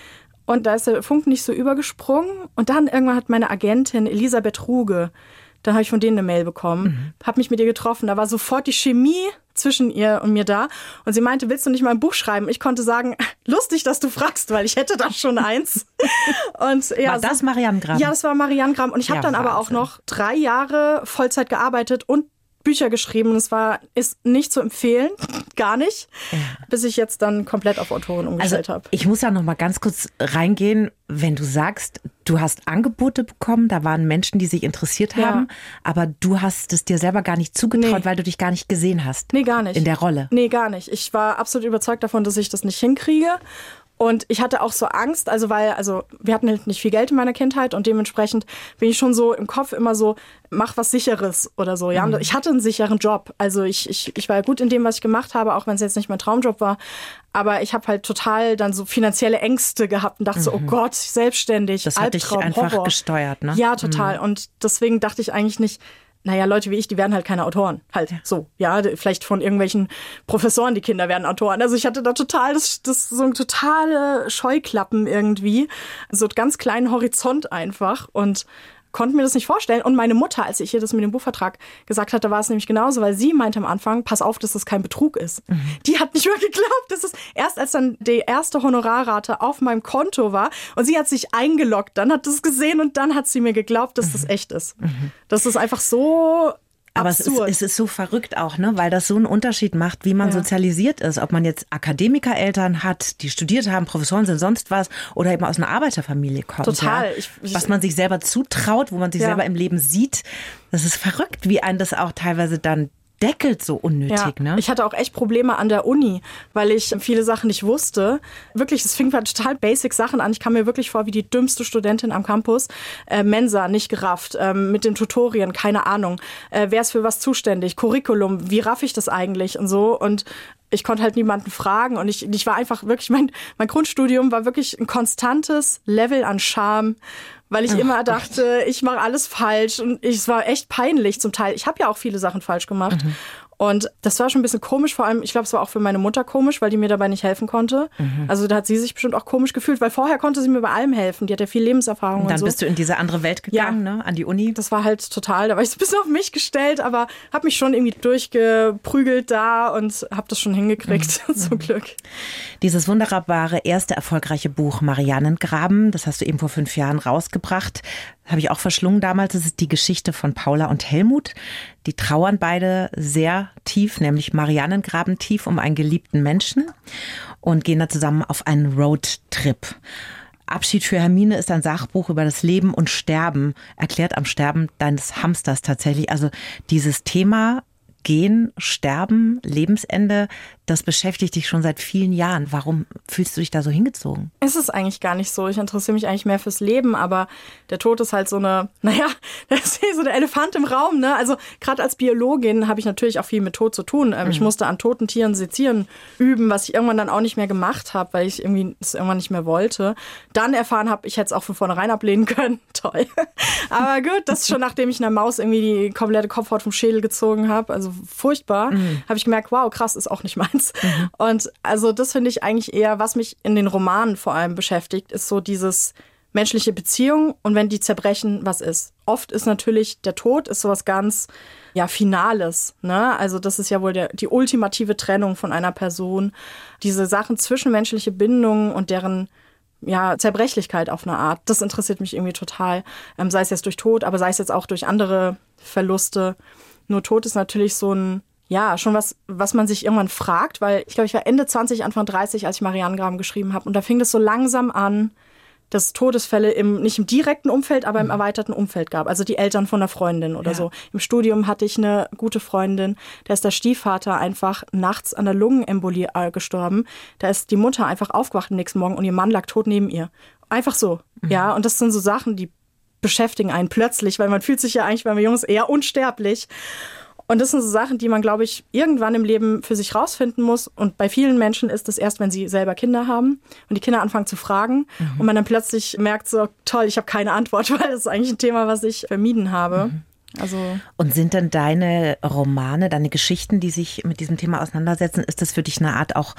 Und da ist der Funken nicht so übergesprungen. Und dann irgendwann hat meine Agentin Elisabeth Ruge, dann habe ich von denen eine Mail bekommen, mhm. habe mich mit ihr getroffen. Da war sofort die Chemie zwischen ihr und mir da. Und sie meinte, willst du nicht mal ein Buch schreiben? Ich konnte sagen, lustig, dass du fragst, weil ich hätte da schon eins. Und, ja, war das so, Marianne Gram? Ja, das war Marianne Gram. Und ich habe ja, dann Wahnsinn. aber auch noch drei Jahre Vollzeit gearbeitet und Bücher geschrieben. Und es war, ist nicht zu empfehlen, gar nicht, ja. bis ich jetzt dann komplett auf Autorin umgestellt also, habe. Ich muss da noch mal ganz kurz reingehen, wenn du sagst, du hast Angebote bekommen, da waren Menschen, die sich interessiert haben, ja. aber du hast es dir selber gar nicht zugetraut, nee. weil du dich gar nicht gesehen hast. Nee, gar nicht. In der Rolle. Nee, gar nicht. Ich war absolut überzeugt davon, dass ich das nicht hinkriege. Und ich hatte auch so Angst, also weil, also wir hatten halt nicht viel Geld in meiner Kindheit und dementsprechend bin ich schon so im Kopf immer so, mach was Sicheres oder so. Ja, mhm. ich hatte einen sicheren Job. Also ich, ich, ich war gut in dem, was ich gemacht habe, auch wenn es jetzt nicht mein Traumjob war. Aber ich habe halt total dann so finanzielle Ängste gehabt und dachte mhm. so, oh Gott, selbstständig, das hat Albtraum, dich einfach Horror. gesteuert, ne? Ja, total. Mhm. Und deswegen dachte ich eigentlich nicht, naja, Leute wie ich, die werden halt keine Autoren. Halt so, ja, vielleicht von irgendwelchen Professoren, die Kinder werden Autoren. Also ich hatte da total, das, das so ein totale Scheuklappen irgendwie. So einen ganz kleinen Horizont einfach und konnte mir das nicht vorstellen. Und meine Mutter, als ich ihr das mit dem Buchvertrag gesagt hatte, war es nämlich genauso, weil sie meinte am Anfang, pass auf, dass das kein Betrug ist. Mhm. Die hat nicht mehr geglaubt, dass es erst als dann die erste Honorarrate auf meinem Konto war und sie hat sich eingeloggt, dann hat das gesehen und dann hat sie mir geglaubt, dass mhm. das echt ist. Mhm. Das ist einfach so... Aber es ist, es ist so verrückt auch, ne, weil das so einen Unterschied macht, wie man ja. sozialisiert ist. Ob man jetzt Akademikereltern hat, die studiert haben, Professoren sind, sonst was, oder eben aus einer Arbeiterfamilie kommt. Total. Ja. Ich, ich, was man sich selber zutraut, wo man sich ja. selber im Leben sieht. Das ist verrückt, wie einen das auch teilweise dann deckelt so unnötig, ja, ne? Ich hatte auch echt Probleme an der Uni, weil ich viele Sachen nicht wusste. Wirklich, es fing halt total basic Sachen an. Ich kam mir wirklich vor wie die dümmste Studentin am Campus. Äh, Mensa, nicht gerafft. Ähm, mit den Tutorien, keine Ahnung. Äh, wer ist für was zuständig? Curriculum, wie raff ich das eigentlich? Und so. Und ich konnte halt niemanden fragen. Und ich, ich war einfach wirklich, mein, mein Grundstudium war wirklich ein konstantes Level an Scham. Weil ich oh, immer dachte, Gott. ich mache alles falsch und ich, es war echt peinlich zum Teil. Ich habe ja auch viele Sachen falsch gemacht. Mhm. Und das war schon ein bisschen komisch, vor allem, ich glaube, es war auch für meine Mutter komisch, weil die mir dabei nicht helfen konnte. Mhm. Also da hat sie sich bestimmt auch komisch gefühlt, weil vorher konnte sie mir bei allem helfen. Die hat ja viel Lebenserfahrung und, und dann so. bist du in diese andere Welt gegangen, ja. ne? An die Uni. Das war halt total, da war ich so ein bisschen auf mich gestellt, aber habe mich schon irgendwie durchgeprügelt da und habe das schon hingekriegt, mhm. zum Glück. Dieses wunderbare erste erfolgreiche Buch Mariannengraben, das hast du eben vor fünf Jahren rausgebracht. Habe ich auch verschlungen damals. Das ist die Geschichte von Paula und Helmut. Die trauern beide sehr tief, nämlich Mariannengraben tief um einen geliebten Menschen und gehen da zusammen auf einen Roadtrip. Abschied für Hermine ist ein Sachbuch über das Leben und Sterben, erklärt am Sterben deines Hamsters tatsächlich. Also dieses Thema Gehen, Sterben, Lebensende, das beschäftigt dich schon seit vielen Jahren. Warum fühlst du dich da so hingezogen? Es ist eigentlich gar nicht so. Ich interessiere mich eigentlich mehr fürs Leben, aber der Tod ist halt so eine, naja, das ist so der Elefant im Raum, ne? Also gerade als Biologin habe ich natürlich auch viel mit Tod zu tun. Mhm. Ich musste an toten Tieren sezieren üben, was ich irgendwann dann auch nicht mehr gemacht habe, weil ich irgendwie es irgendwann nicht mehr wollte. Dann erfahren habe, ich hätte es auch von vornherein ablehnen können. Toll. Aber gut, das ist schon nachdem ich einer Maus irgendwie die komplette Kopfhaut vom Schädel gezogen habe, also furchtbar, mhm. habe ich gemerkt, wow, krass, ist auch nicht meins. Mhm. Und also das finde ich eigentlich eher, was mich in den Romanen vor allem beschäftigt, ist so dieses menschliche Beziehung und wenn die zerbrechen, was ist. Oft ist natürlich der Tod ist sowas ganz, ja, Finales, ne? Also das ist ja wohl der, die ultimative Trennung von einer Person. Diese Sachen zwischenmenschliche Bindungen und deren ja, Zerbrechlichkeit auf eine Art, das interessiert mich irgendwie total. Ähm, sei es jetzt durch Tod, aber sei es jetzt auch durch andere Verluste. Nur Tod ist natürlich so ein, ja, schon was, was man sich irgendwann fragt, weil ich glaube, ich war Ende zwanzig, Anfang dreißig, als ich Mariannengraben geschrieben habe. Und da fing das so langsam an, dass es Todesfälle im, nicht im direkten Umfeld, aber im erweiterten Umfeld gab. Also die Eltern von einer Freundin oder ja. so. Im Studium hatte ich eine gute Freundin, da ist der Stiefvater einfach nachts an der Lungenembolie gestorben. Da ist die Mutter einfach aufgewacht am nächsten Morgen und ihr Mann lag tot neben ihr. Einfach so, mhm. ja. Und das sind so Sachen, die beschäftigen einen plötzlich, weil man fühlt sich ja eigentlich, wenn man jung ist, eher unsterblich. Und das sind so Sachen, die man, glaube ich, irgendwann im Leben für sich rausfinden muss. Und bei vielen Menschen ist es erst, wenn sie selber Kinder haben und die Kinder anfangen zu fragen mhm. und man dann plötzlich merkt so, toll, ich habe keine Antwort, weil das ist eigentlich ein Thema, was ich vermieden habe. Mhm. Also und sind denn deine Romane, deine Geschichten, die sich mit diesem Thema auseinandersetzen, ist das für dich eine Art auch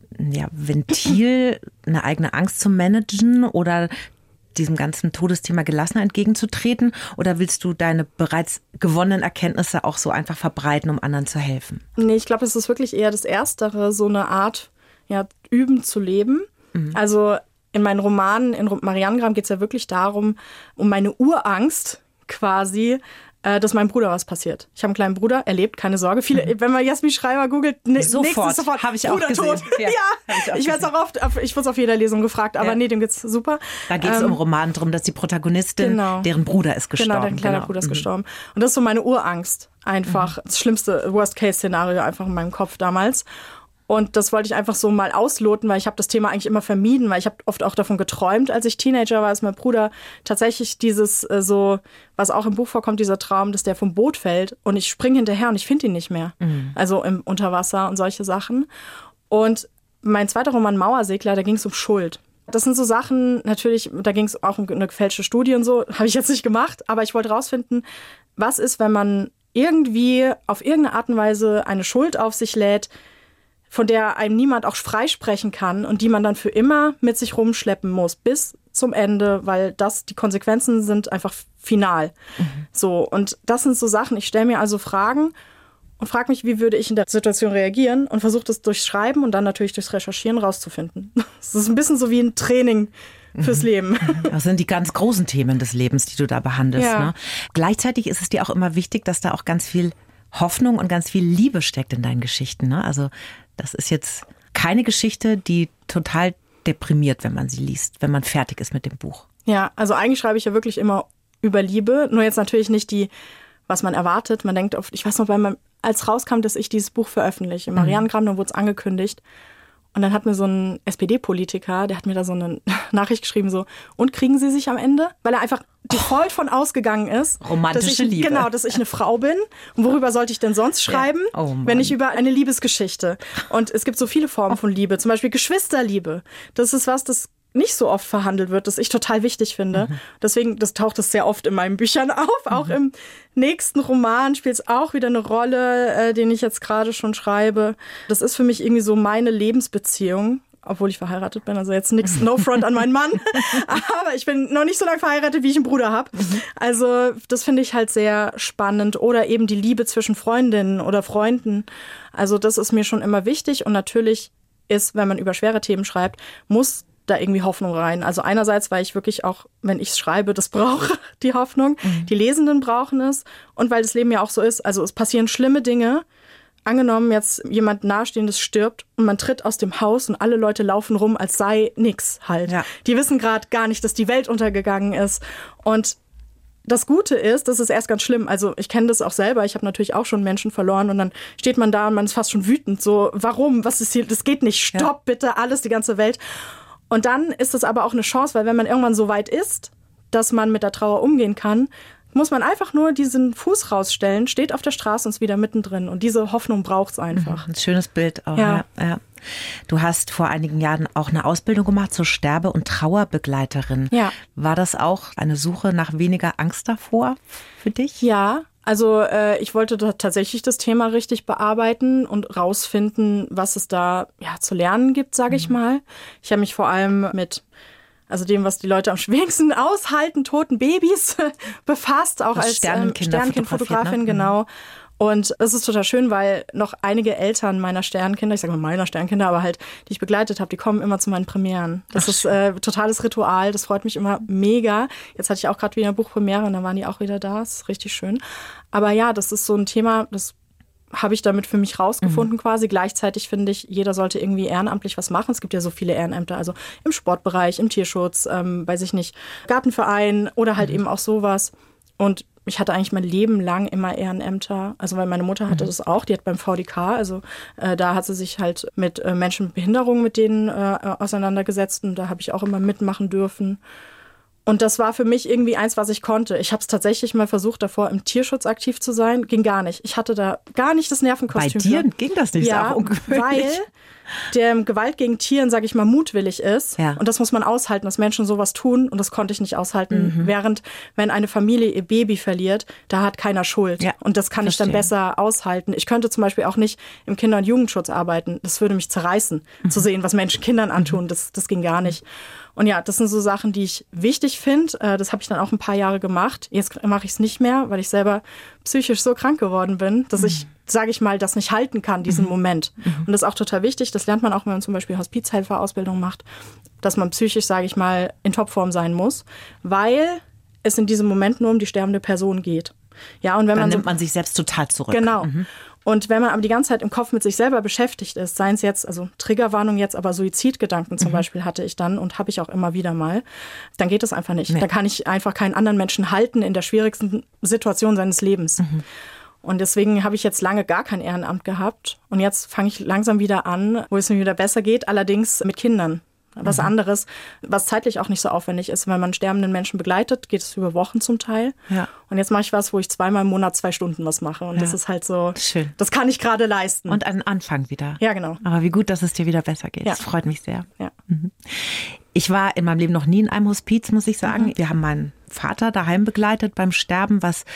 ja, Ventil, eine eigene Angst zu managen oder diesem ganzen Todesthema gelassen entgegenzutreten? Oder willst du deine bereits gewonnenen Erkenntnisse auch so einfach verbreiten, um anderen zu helfen? Nee, ich glaube, es ist wirklich eher das Erstere, so eine Art, ja, üben zu leben. Mhm. Also in meinen Romanen, in Marianengraben geht es ja wirklich darum, um meine Urangst quasi, dass meinem Bruder was passiert. Ich habe einen kleinen Bruder, er lebt, keine Sorge. Viele, mhm. wenn man Jasmin Schreiber googelt, ne, sofort, sofort habe ich Bruder auch gesehen. Tot. Ja, ja. ich werde auch oft, ich wurde auf jeder Lesung gefragt, aber ja. nee, dem geht's super. Da geht es ähm, um Roman drum, dass die Protagonistin, genau. deren Bruder ist gestorben. Genau, der kleine genau. Bruder ist mhm. gestorben. Und das ist so meine Urangst. Einfach mhm. das schlimmste Worst-Case-Szenario einfach in meinem Kopf damals. Und das wollte ich einfach so mal ausloten, weil ich habe das Thema eigentlich immer vermieden, weil ich habe oft auch davon geträumt, als ich Teenager war, als mein Bruder tatsächlich dieses äh, so, was auch im Buch vorkommt, dieser Traum, dass der vom Boot fällt und ich springe hinterher und ich finde ihn nicht mehr. Mhm. Also im Unterwasser und solche Sachen. Und mein zweiter Roman Mauersegler, da ging es um Schuld. Das sind so Sachen, natürlich, da ging es auch um eine gefälschte Studie und so, habe ich jetzt nicht gemacht, aber ich wollte rausfinden, was ist, wenn man irgendwie auf irgendeine Art und Weise eine Schuld auf sich lädt, von der einem niemand auch freisprechen kann und die man dann für immer mit sich rumschleppen muss, bis zum Ende, weil das, die Konsequenzen sind einfach final. Mhm. So, und das sind so Sachen, ich stelle mir also Fragen und frage mich, wie würde ich in der Situation reagieren und versuche das durchs Schreiben und dann natürlich durchs Recherchieren rauszufinden. Das ist ein bisschen so wie ein Training fürs Leben. Das sind die ganz großen Themen des Lebens, die du da behandelst. Ja. Ne? Gleichzeitig ist es dir auch immer wichtig, dass da auch ganz viel Hoffnung und ganz viel Liebe steckt in deinen Geschichten. Ne? Also das ist jetzt keine Geschichte, die total deprimiert, wenn man sie liest, wenn man fertig ist mit dem Buch. Ja, also eigentlich schreibe ich ja wirklich immer über Liebe, nur jetzt natürlich nicht die, was man erwartet. Man denkt oft, ich weiß noch, weil man, als rauskam, dass ich dieses Buch veröffentliche, in Marianengraben, dann wurde es angekündigt. Und dann hat mir so ein S P D-Politiker, der hat mir da so eine Nachricht geschrieben, so, und kriegen Sie sich am Ende? Weil er einfach default von ausgegangen ist. Romantische dass ich, Liebe. Genau, dass ich eine Frau bin. Und worüber sollte ich denn sonst schreiben, ja. oh wenn nicht über eine Liebesgeschichte? Und es gibt so viele Formen von Liebe, zum Beispiel Geschwisterliebe. Das ist was, das nicht so oft verhandelt wird, das ich total wichtig finde. Mhm. Deswegen, das taucht es sehr oft in meinen Büchern auf. Mhm. Auch im nächsten Roman spielt es auch wieder eine Rolle, äh, den ich jetzt gerade schon schreibe. Das ist für mich irgendwie so meine Lebensbeziehung, obwohl ich verheiratet bin. Also jetzt nichts, no front an meinen Mann. Aber ich bin noch nicht so lange verheiratet, wie ich einen Bruder habe. Mhm. Also das finde ich halt sehr spannend. Oder eben die Liebe zwischen Freundinnen oder Freunden. Also das ist mir schon immer wichtig. Und natürlich ist, wenn man über schwere Themen schreibt, muss da irgendwie Hoffnung rein. Also einerseits, weil ich wirklich auch, wenn ich es schreibe, das brauche, die Hoffnung. Mhm. Die Lesenden brauchen es. Und weil das Leben ja auch so ist, also es passieren schlimme Dinge. Angenommen, jetzt jemand Nahestehendes stirbt und man tritt aus dem Haus und alle Leute laufen rum, als sei nix halt. Ja. Die wissen gerade gar nicht, dass die Welt untergegangen ist. Und das Gute ist, das ist erst ganz schlimm. Also ich kenne das auch selber. Ich habe natürlich auch schon Menschen verloren und dann steht man da und man ist fast schon wütend. So, warum? Was ist hier? Das geht nicht. Stopp, ja. bitte, alles, die ganze Welt. Und dann ist es aber auch eine Chance, weil wenn man irgendwann so weit ist, dass man mit der Trauer umgehen kann, muss man einfach nur diesen Fuß rausstellen, steht auf der Straße und ist wieder mittendrin. Und diese Hoffnung braucht es einfach. Ein schönes Bild auch. Ja. Ja, ja. Du hast vor einigen Jahren auch eine Ausbildung gemacht zur Sterbe- und Trauerbegleiterin. Ja. War das auch eine Suche nach weniger Angst davor für dich? Ja, also äh, ich wollte da tatsächlich das Thema richtig bearbeiten und rausfinden, was es da ja zu lernen gibt, sage mhm. ich mal. Ich habe mich vor allem mit also dem, was die Leute am schwierigsten aushalten, toten Babys befasst, auch als Sternenkinder ähm, Sternenkindfotografin, ne? genau. Und es ist total schön, weil noch einige Eltern meiner Sternenkinder, ich sage mal meiner Sternenkinder, aber halt, die ich begleitet habe, die kommen immer zu meinen Premieren. Das Ach, ist äh, totales Ritual, das freut mich immer mega. Jetzt hatte ich auch gerade wieder eine Buchpremiere und dann waren die auch wieder da, das ist richtig schön. Aber ja, das ist so ein Thema, das habe ich damit für mich rausgefunden mhm. quasi. Gleichzeitig finde ich, jeder sollte irgendwie ehrenamtlich was machen. Es gibt ja so viele Ehrenämter, also im Sportbereich, im Tierschutz, ähm, weiß ich nicht, Gartenverein oder halt mhm. eben auch sowas. Und ich hatte eigentlich mein Leben lang immer Ehrenämter, also weil meine Mutter hatte mhm. das auch, die hat beim V D K, also äh, da hat sie sich halt mit äh, Menschen mit Behinderung mit denen äh, auseinandergesetzt und da habe ich auch immer mitmachen dürfen. Und das war für mich irgendwie eins, was ich konnte. Ich habe es tatsächlich mal versucht, davor im Tierschutz aktiv zu sein. Ging gar nicht. Ich hatte da gar nicht das Nervenkostüm. Bei dir ging das nicht, ja, ist auch ungewöhnlich. Weil der Gewalt gegen Tieren, sage ich mal, mutwillig ist. Ja. Und das muss man aushalten, dass Menschen sowas tun. Und das konnte ich nicht aushalten. Mhm. Während, wenn eine Familie ihr Baby verliert, da hat keiner Schuld. Ja, und das kann verstehe. ich dann besser aushalten. Ich könnte zum Beispiel auch nicht im Kinder- und Jugendschutz arbeiten. Das würde mich zerreißen, mhm. zu sehen, was Menschen Kindern antun. Das, das ging gar nicht. Und ja, das sind so Sachen, die ich wichtig finde. Das habe ich dann auch ein paar Jahre gemacht. Jetzt mache ich es nicht mehr, weil ich selber psychisch so krank geworden bin, dass mhm. ich, sage ich mal, das nicht halten kann, diesen mhm. Moment. Mhm. Und das ist auch total wichtig. Das lernt man auch, wenn man zum Beispiel Hospizhelferausbildung macht, dass man psychisch, sage ich mal, in Topform sein muss, weil es in diesem Moment nur um die sterbende Person geht. Ja, und wenn dann man nimmt so, man sich selbst total zurück. Genau. Mhm. Und wenn man aber die ganze Zeit im Kopf mit sich selber beschäftigt ist, seien es jetzt, also Triggerwarnung jetzt, aber Suizidgedanken zum mhm. Beispiel hatte ich dann und habe ich auch immer wieder mal, dann geht das einfach nicht. Nee. Da kann ich einfach keinen anderen Menschen halten in der schwierigsten Situation seines Lebens. Mhm. Und deswegen habe ich jetzt lange gar kein Ehrenamt gehabt. Und jetzt fange ich langsam wieder an, wo es mir wieder besser geht, allerdings mit Kindern. Was mhm. anderes, was zeitlich auch nicht so aufwendig ist. Wenn man sterbenden Menschen begleitet, geht es über Wochen zum Teil. Ja. Und jetzt mache ich was, wo ich zweimal im Monat zwei Stunden was mache. Und ja. das ist halt so, schön. Das kann ich gerade leisten. Und einen Anfang wieder. Ja, genau. Aber wie gut, dass es dir wieder besser geht. Ja. Das freut mich sehr. Ja. Mhm. Ich war in meinem Leben noch nie in einem Hospiz, muss ich sagen. Mhm. Wir haben meinen Vater daheim begleitet beim Sterben, was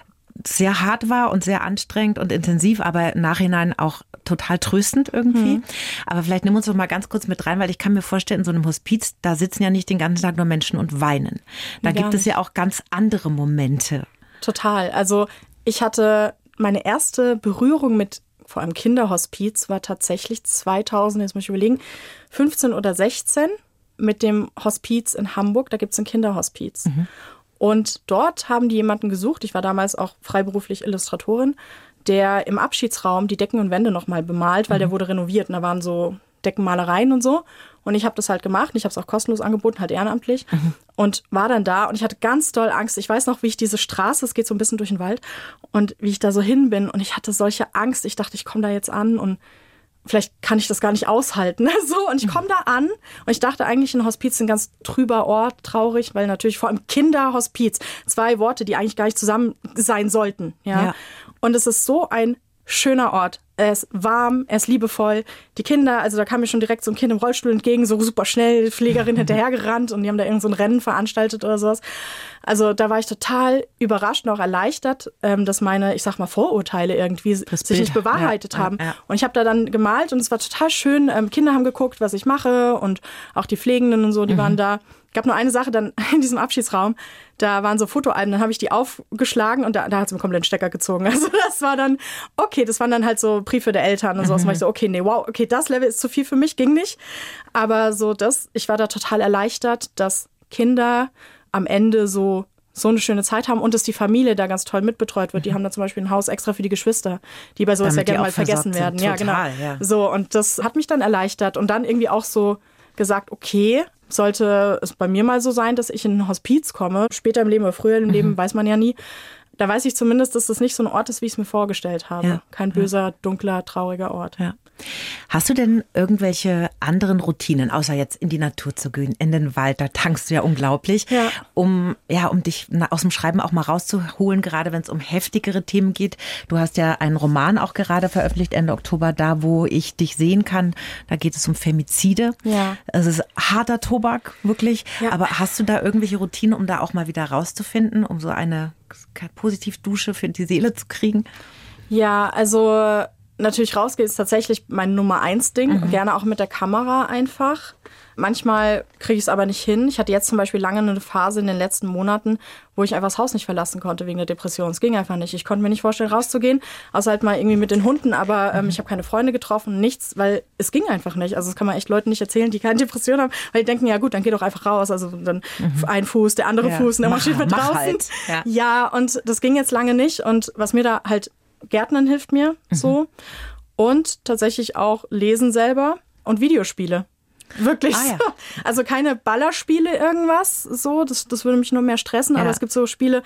sehr hart war und sehr anstrengend und intensiv, aber im Nachhinein auch total tröstend irgendwie. Mhm. Aber vielleicht nimm uns doch mal ganz kurz mit rein, weil ich kann mir vorstellen, in so einem Hospiz, da sitzen ja nicht den ganzen Tag nur Menschen und weinen. Da Gar gibt es ja auch ganz andere Momente. Total. Also ich hatte meine erste Berührung mit vor allem Kinderhospiz war tatsächlich zweitausend, jetzt muss ich überlegen, fünfzehn oder sechzehn mit dem Hospiz in Hamburg. Da gibt es ein Kinderhospiz. Mhm. Und dort haben die jemanden gesucht, ich war damals auch freiberuflich Illustratorin, der im Abschiedsraum die Decken und Wände nochmal bemalt, weil mhm. der wurde renoviert und da waren so Deckenmalereien und so. Und ich habe das halt gemacht, ich habe es auch kostenlos angeboten, halt ehrenamtlich mhm. und war dann da und ich hatte ganz doll Angst. Ich weiß noch, wie ich diese Straße, es geht so ein bisschen durch den Wald und wie ich da so hin bin und ich hatte solche Angst. Ich dachte, ich komme da jetzt an und vielleicht kann ich das gar nicht aushalten. So, und ich komme da an und ich dachte eigentlich, ein Hospiz ist ein ganz trüber Ort, traurig, weil natürlich vor allem Kinderhospiz, zwei Worte, die eigentlich gar nicht zusammen sein sollten. Ja. ja. Und es ist so ein schöner Ort. Er ist warm, er ist liebevoll. Die Kinder, also da kam mir schon direkt so ein Kind im Rollstuhl entgegen, so super schnell, Pflegerin hinterhergerannt und die haben da irgend so ein Rennen veranstaltet oder sowas. Also da war ich total überrascht und auch erleichtert, dass meine, ich sag mal, Vorurteile irgendwie das sich Bild. nicht bewahrheitet ja, haben. Ja, ja. Und ich habe da dann gemalt und es war total schön. Kinder haben geguckt, was ich mache und auch die Pflegenden und so, die mhm. waren da. Es gab nur eine Sache dann in diesem Abschiedsraum, da waren so Fotoalben, dann habe ich die aufgeschlagen und da, da hat sie mir komplett den Stecker gezogen. Also das war dann, okay, das waren dann halt so Briefe der Eltern und sowas. Mhm. Und ich so, okay, nee, wow, okay, das Level ist zu viel für mich, ging nicht. Aber so das, ich war da total erleichtert, dass Kinder am Ende so so eine schöne Zeit haben und dass die Familie da ganz toll mitbetreut wird. Die haben da zum Beispiel ein Haus extra für die Geschwister, die bei sowas ja gerne mal vergessen werden. Total, ja, genau. Ja. So, und das hat mich dann erleichtert und dann irgendwie auch so gesagt, okay, sollte es bei mir mal so sein, dass ich in ein Hospiz komme, später im Leben oder früher im mhm. Leben, weiß man ja nie, da weiß ich zumindest, dass das nicht so ein Ort ist, wie ich es mir vorgestellt habe. Ja. Kein böser, dunkler, trauriger Ort. Ja. Hast du denn irgendwelche anderen Routinen, außer jetzt in die Natur zu gehen, in den Wald, da tankst du ja unglaublich, ja. um ja um dich aus dem Schreiben auch mal rauszuholen, gerade wenn es um heftigere Themen geht. Du hast ja einen Roman auch gerade veröffentlicht, Ende Oktober, da wo ich dich sehen kann, da geht es um Femizide. Ja. Es ist harter Tobak, wirklich. Ja. Aber hast du da irgendwelche Routinen, um da auch mal wieder rauszufinden, um so eine Positivdusche für die Seele zu kriegen? Ja, also natürlich rausgehen ist tatsächlich mein Nummer eins Ding. Mhm. Gerne auch mit der Kamera einfach. Manchmal kriege ich es aber nicht hin. Ich hatte jetzt zum Beispiel lange eine Phase in den letzten Monaten, wo ich einfach das Haus nicht verlassen konnte wegen der Depression. Es ging einfach nicht. Ich konnte mir nicht vorstellen, rauszugehen, außer halt mal irgendwie mit den Hunden. Aber ähm, ich habe keine Freunde getroffen, nichts, weil es ging einfach nicht. Also das kann man echt Leuten nicht erzählen, die keine Depression haben, weil die denken, ja gut, dann geh doch einfach raus. Also dann mhm. ein Fuß, der andere ja. Fuß und der macht mit draußen. Halt. Ja. ja, und das ging jetzt lange nicht. Und was mir da halt Gärtnern hilft mir mhm. so. Und tatsächlich auch Lesen selber und Videospiele. Wirklich ah, ja. so. Also keine Ballerspiele irgendwas, so, das, das würde mich nur mehr stressen, ja. aber es gibt so Spiele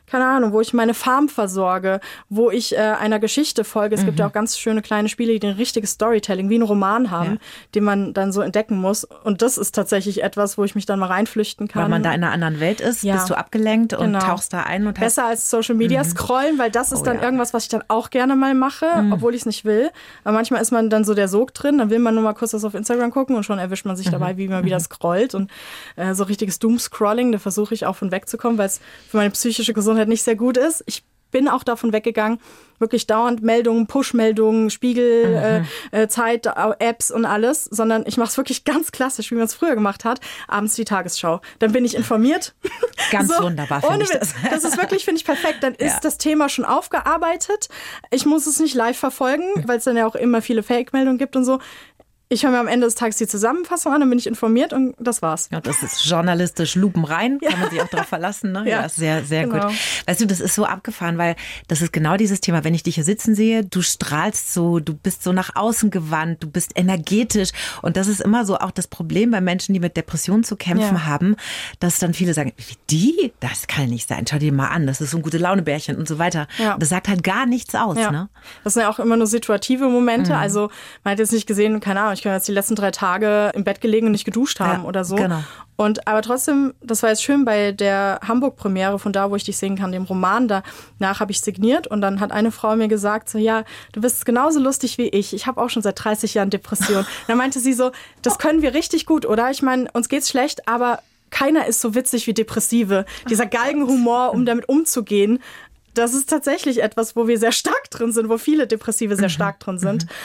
keine Ahnung, wo ich meine Farm versorge, wo ich äh, einer Geschichte folge. Es mhm. gibt ja auch ganz schöne kleine Spiele, die ein richtiges Storytelling, wie ein Roman haben, ja. den man dann so entdecken muss. Und das ist tatsächlich etwas, wo ich mich dann mal reinflüchten kann. Weil man da in einer anderen Welt ist, ja. bist du abgelenkt und genau. tauchst da ein. Und Besser als Social Media mhm. scrollen, weil das ist oh, dann ja. irgendwas, was ich dann auch gerne mal mache, mhm. obwohl ich es nicht will. Aber manchmal ist man dann so der Sog drin, dann will man nur mal kurz was auf Instagram gucken und schon erwischt man sich mhm. dabei, wie man mhm. wieder scrollt. Und äh, so richtiges Doom-Scrolling, da versuche ich auch von wegzukommen, weil es für meine psychische Gesundheit nicht sehr gut ist. Ich bin auch davon weggegangen, wirklich dauernd Meldungen, Push-Meldungen, Spiegel, mhm. äh, Zeit, Apps und alles, sondern ich mache es wirklich ganz klassisch, wie man es früher gemacht hat, abends die Tagesschau. Dann bin ich informiert. Ganz so, wunderbar, finde ich das. Das ist wirklich, finde ich, perfekt. Dann ist ja. das Thema schon aufgearbeitet. Ich muss es nicht live verfolgen, weil es dann ja auch immer viele Fake-Meldungen gibt und so. Ich höre mir am Ende des Tages die Zusammenfassung an, dann bin ich informiert und das war's. Ja, das ist journalistisch lupenrein, kann ja. man sich auch darauf verlassen. Ne? Ja. ja, sehr, sehr genau. gut. Weißt du, das ist so abgefahren, weil das ist genau dieses Thema, wenn ich dich hier sitzen sehe, du strahlst so, du bist so nach außen gewandt, du bist energetisch und das ist immer so auch das Problem bei Menschen, die mit Depressionen zu kämpfen ja. haben, dass dann viele sagen, wie die? Das kann nicht sein, schau dir mal an, das ist so ein gute Launebärchen und so weiter. Ja. Das sagt halt gar nichts aus. Ja. Ne? Das sind ja auch immer nur situative Momente, mhm. also man hat jetzt nicht gesehen, keine Ahnung, ich kann jetzt die letzten drei Tage im Bett gelegen und nicht geduscht haben ja, oder so. Genau. Und aber trotzdem, das war jetzt schön bei der Hamburg-Premiere von Da, wo ich dich sehen kann, dem Roman, danach habe ich signiert und dann hat eine Frau mir gesagt, so ja, du bist genauso lustig wie ich. Ich habe auch schon seit dreißig Jahren Depression. Dann meinte sie so, das können wir richtig gut, oder? Ich meine, uns geht's schlecht, aber keiner ist so witzig wie Depressive. Dieser Galgenhumor, um damit umzugehen, das ist tatsächlich etwas, wo wir sehr stark drin sind, wo viele Depressive sehr stark drin sind. Mhm.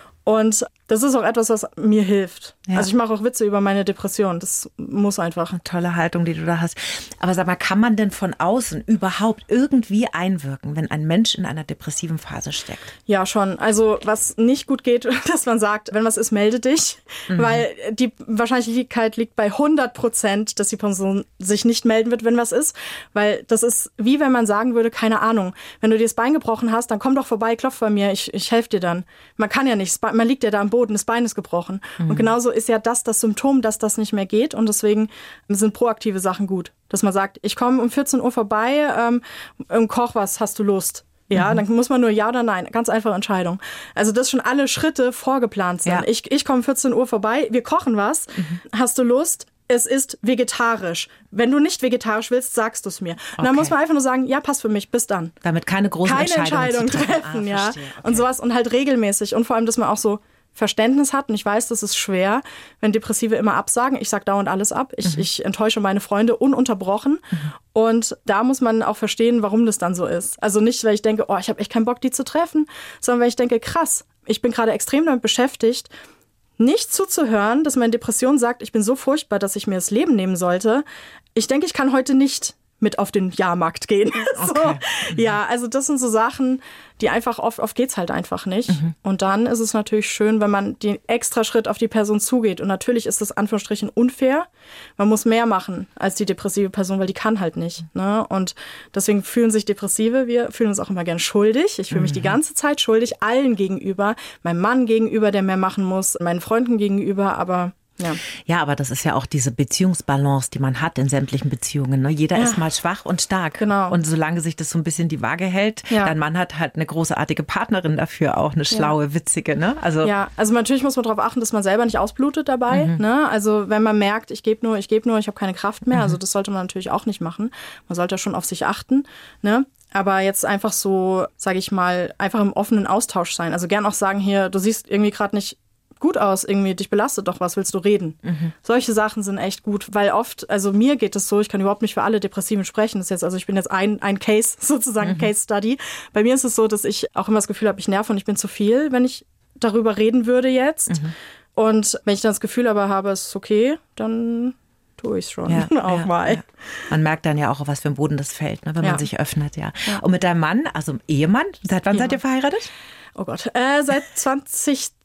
Und das ist auch etwas, was mir hilft. Ja. Also ich mache auch Witze über meine Depression. Das muss einfach. Eine tolle Haltung, die du da hast. Aber sag mal, kann man denn von außen überhaupt irgendwie einwirken, wenn ein Mensch in einer depressiven Phase steckt? Ja, schon. Also was nicht gut geht, dass man sagt, wenn was ist, melde dich. Mhm. Weil die Wahrscheinlichkeit liegt bei hundert Prozent, dass die Person sich nicht melden wird, wenn was ist. Weil das ist wie wenn man sagen würde, keine Ahnung, wenn du dir das Bein gebrochen hast, dann komm doch vorbei, klopf bei mir, ich, ich helfe dir dann. Man kann ja nicht, man liegt ja da am Boden, das Bein ist gebrochen. Mhm. Und genauso ist ja das das Symptom, dass das nicht mehr geht. Und deswegen sind proaktive Sachen gut. Dass man sagt, ich komme um vierzehn Uhr vorbei ähm, und koch was, hast du Lust? Ja, mhm. dann muss man nur ja oder nein. Ganz einfache Entscheidung. Also, dass schon alle Schritte vorgeplant sind. Ja. Ich, ich komme um vierzehn Uhr vorbei, wir kochen was. Mhm. Hast du Lust? Es ist vegetarisch. Wenn du nicht vegetarisch willst, sagst du es mir. Und okay. dann muss man einfach nur sagen, ja, passt für mich, bis dann. Damit keine großen keine Entscheidungen Entscheidung treffen. treffen ah, ja. Okay. Und sowas und halt regelmäßig. Und vor allem, dass man auch so Verständnis hat. Und ich weiß, das ist schwer, wenn Depressive immer absagen. Ich sag dauernd alles ab. Ich, mhm. ich enttäusche meine Freunde ununterbrochen. Mhm. Und da muss man auch verstehen, warum das dann so ist. Also nicht, weil ich denke, oh, ich habe echt keinen Bock, die zu treffen, sondern weil ich denke, krass, ich bin gerade extrem damit beschäftigt, nicht zuzuhören, dass meine Depression sagt, ich bin so furchtbar, dass ich mir das Leben nehmen sollte. Ich denke, ich kann heute nicht mit auf den Jahrmarkt gehen. so. Okay. Mhm. Ja, also das sind so Sachen, die einfach oft, oft geht's halt einfach nicht. Mhm. Und dann ist es natürlich schön, wenn man den extra Schritt auf die Person zugeht. Und natürlich ist das Anführungsstrichen unfair. Man muss mehr machen als die depressive Person, weil die kann halt nicht. Ne? Und deswegen fühlen sich Depressive, wir fühlen uns auch immer gern schuldig. Ich fühle mich mhm. die ganze Zeit schuldig, allen gegenüber. Meinem Mann gegenüber, der mehr machen muss, meinen Freunden gegenüber, aber Ja. ja, aber das ist ja auch diese Beziehungsbalance, die man hat in sämtlichen Beziehungen. Ne? Jeder ja. ist mal schwach und stark. Genau. Und solange sich das so ein bisschen die Waage hält, ja. dein Mann hat halt eine großartige Partnerin dafür, auch eine schlaue, ja. witzige. Ne? Also ja, also natürlich muss man darauf achten, dass man selber nicht ausblutet dabei. Mhm. Ne? Also wenn man merkt, ich gebe nur, ich gebe nur, ich habe keine Kraft mehr. Mhm. Also das sollte man natürlich auch nicht machen. Man sollte schon auf sich achten. Ne? Aber jetzt einfach so, sage ich mal, einfach im offenen Austausch sein. Also gern auch sagen, hier, du siehst irgendwie gerade nicht gut aus, irgendwie dich belastet doch was, willst du reden? Mhm. Solche Sachen sind echt gut, weil oft, also mir geht es so, ich kann überhaupt nicht für alle Depressiven sprechen, das ist jetzt, also ich bin jetzt ein, ein Case, sozusagen mhm. Case Study. Bei mir ist es so, dass ich auch immer das Gefühl habe, ich nerv und ich bin zu viel, wenn ich darüber reden würde jetzt. Mhm. Und wenn ich dann das Gefühl aber habe, es ist okay, dann tue ich es schon ja, auch ja, mal. Ja. Man merkt dann ja auch, auf was für einen Boden das fällt, ne, wenn ja. man sich öffnet. Ja. ja. Und mit deinem Mann, also Ehemann, seit wann ja. seid ihr verheiratet? Oh Gott, äh, seit zwanzig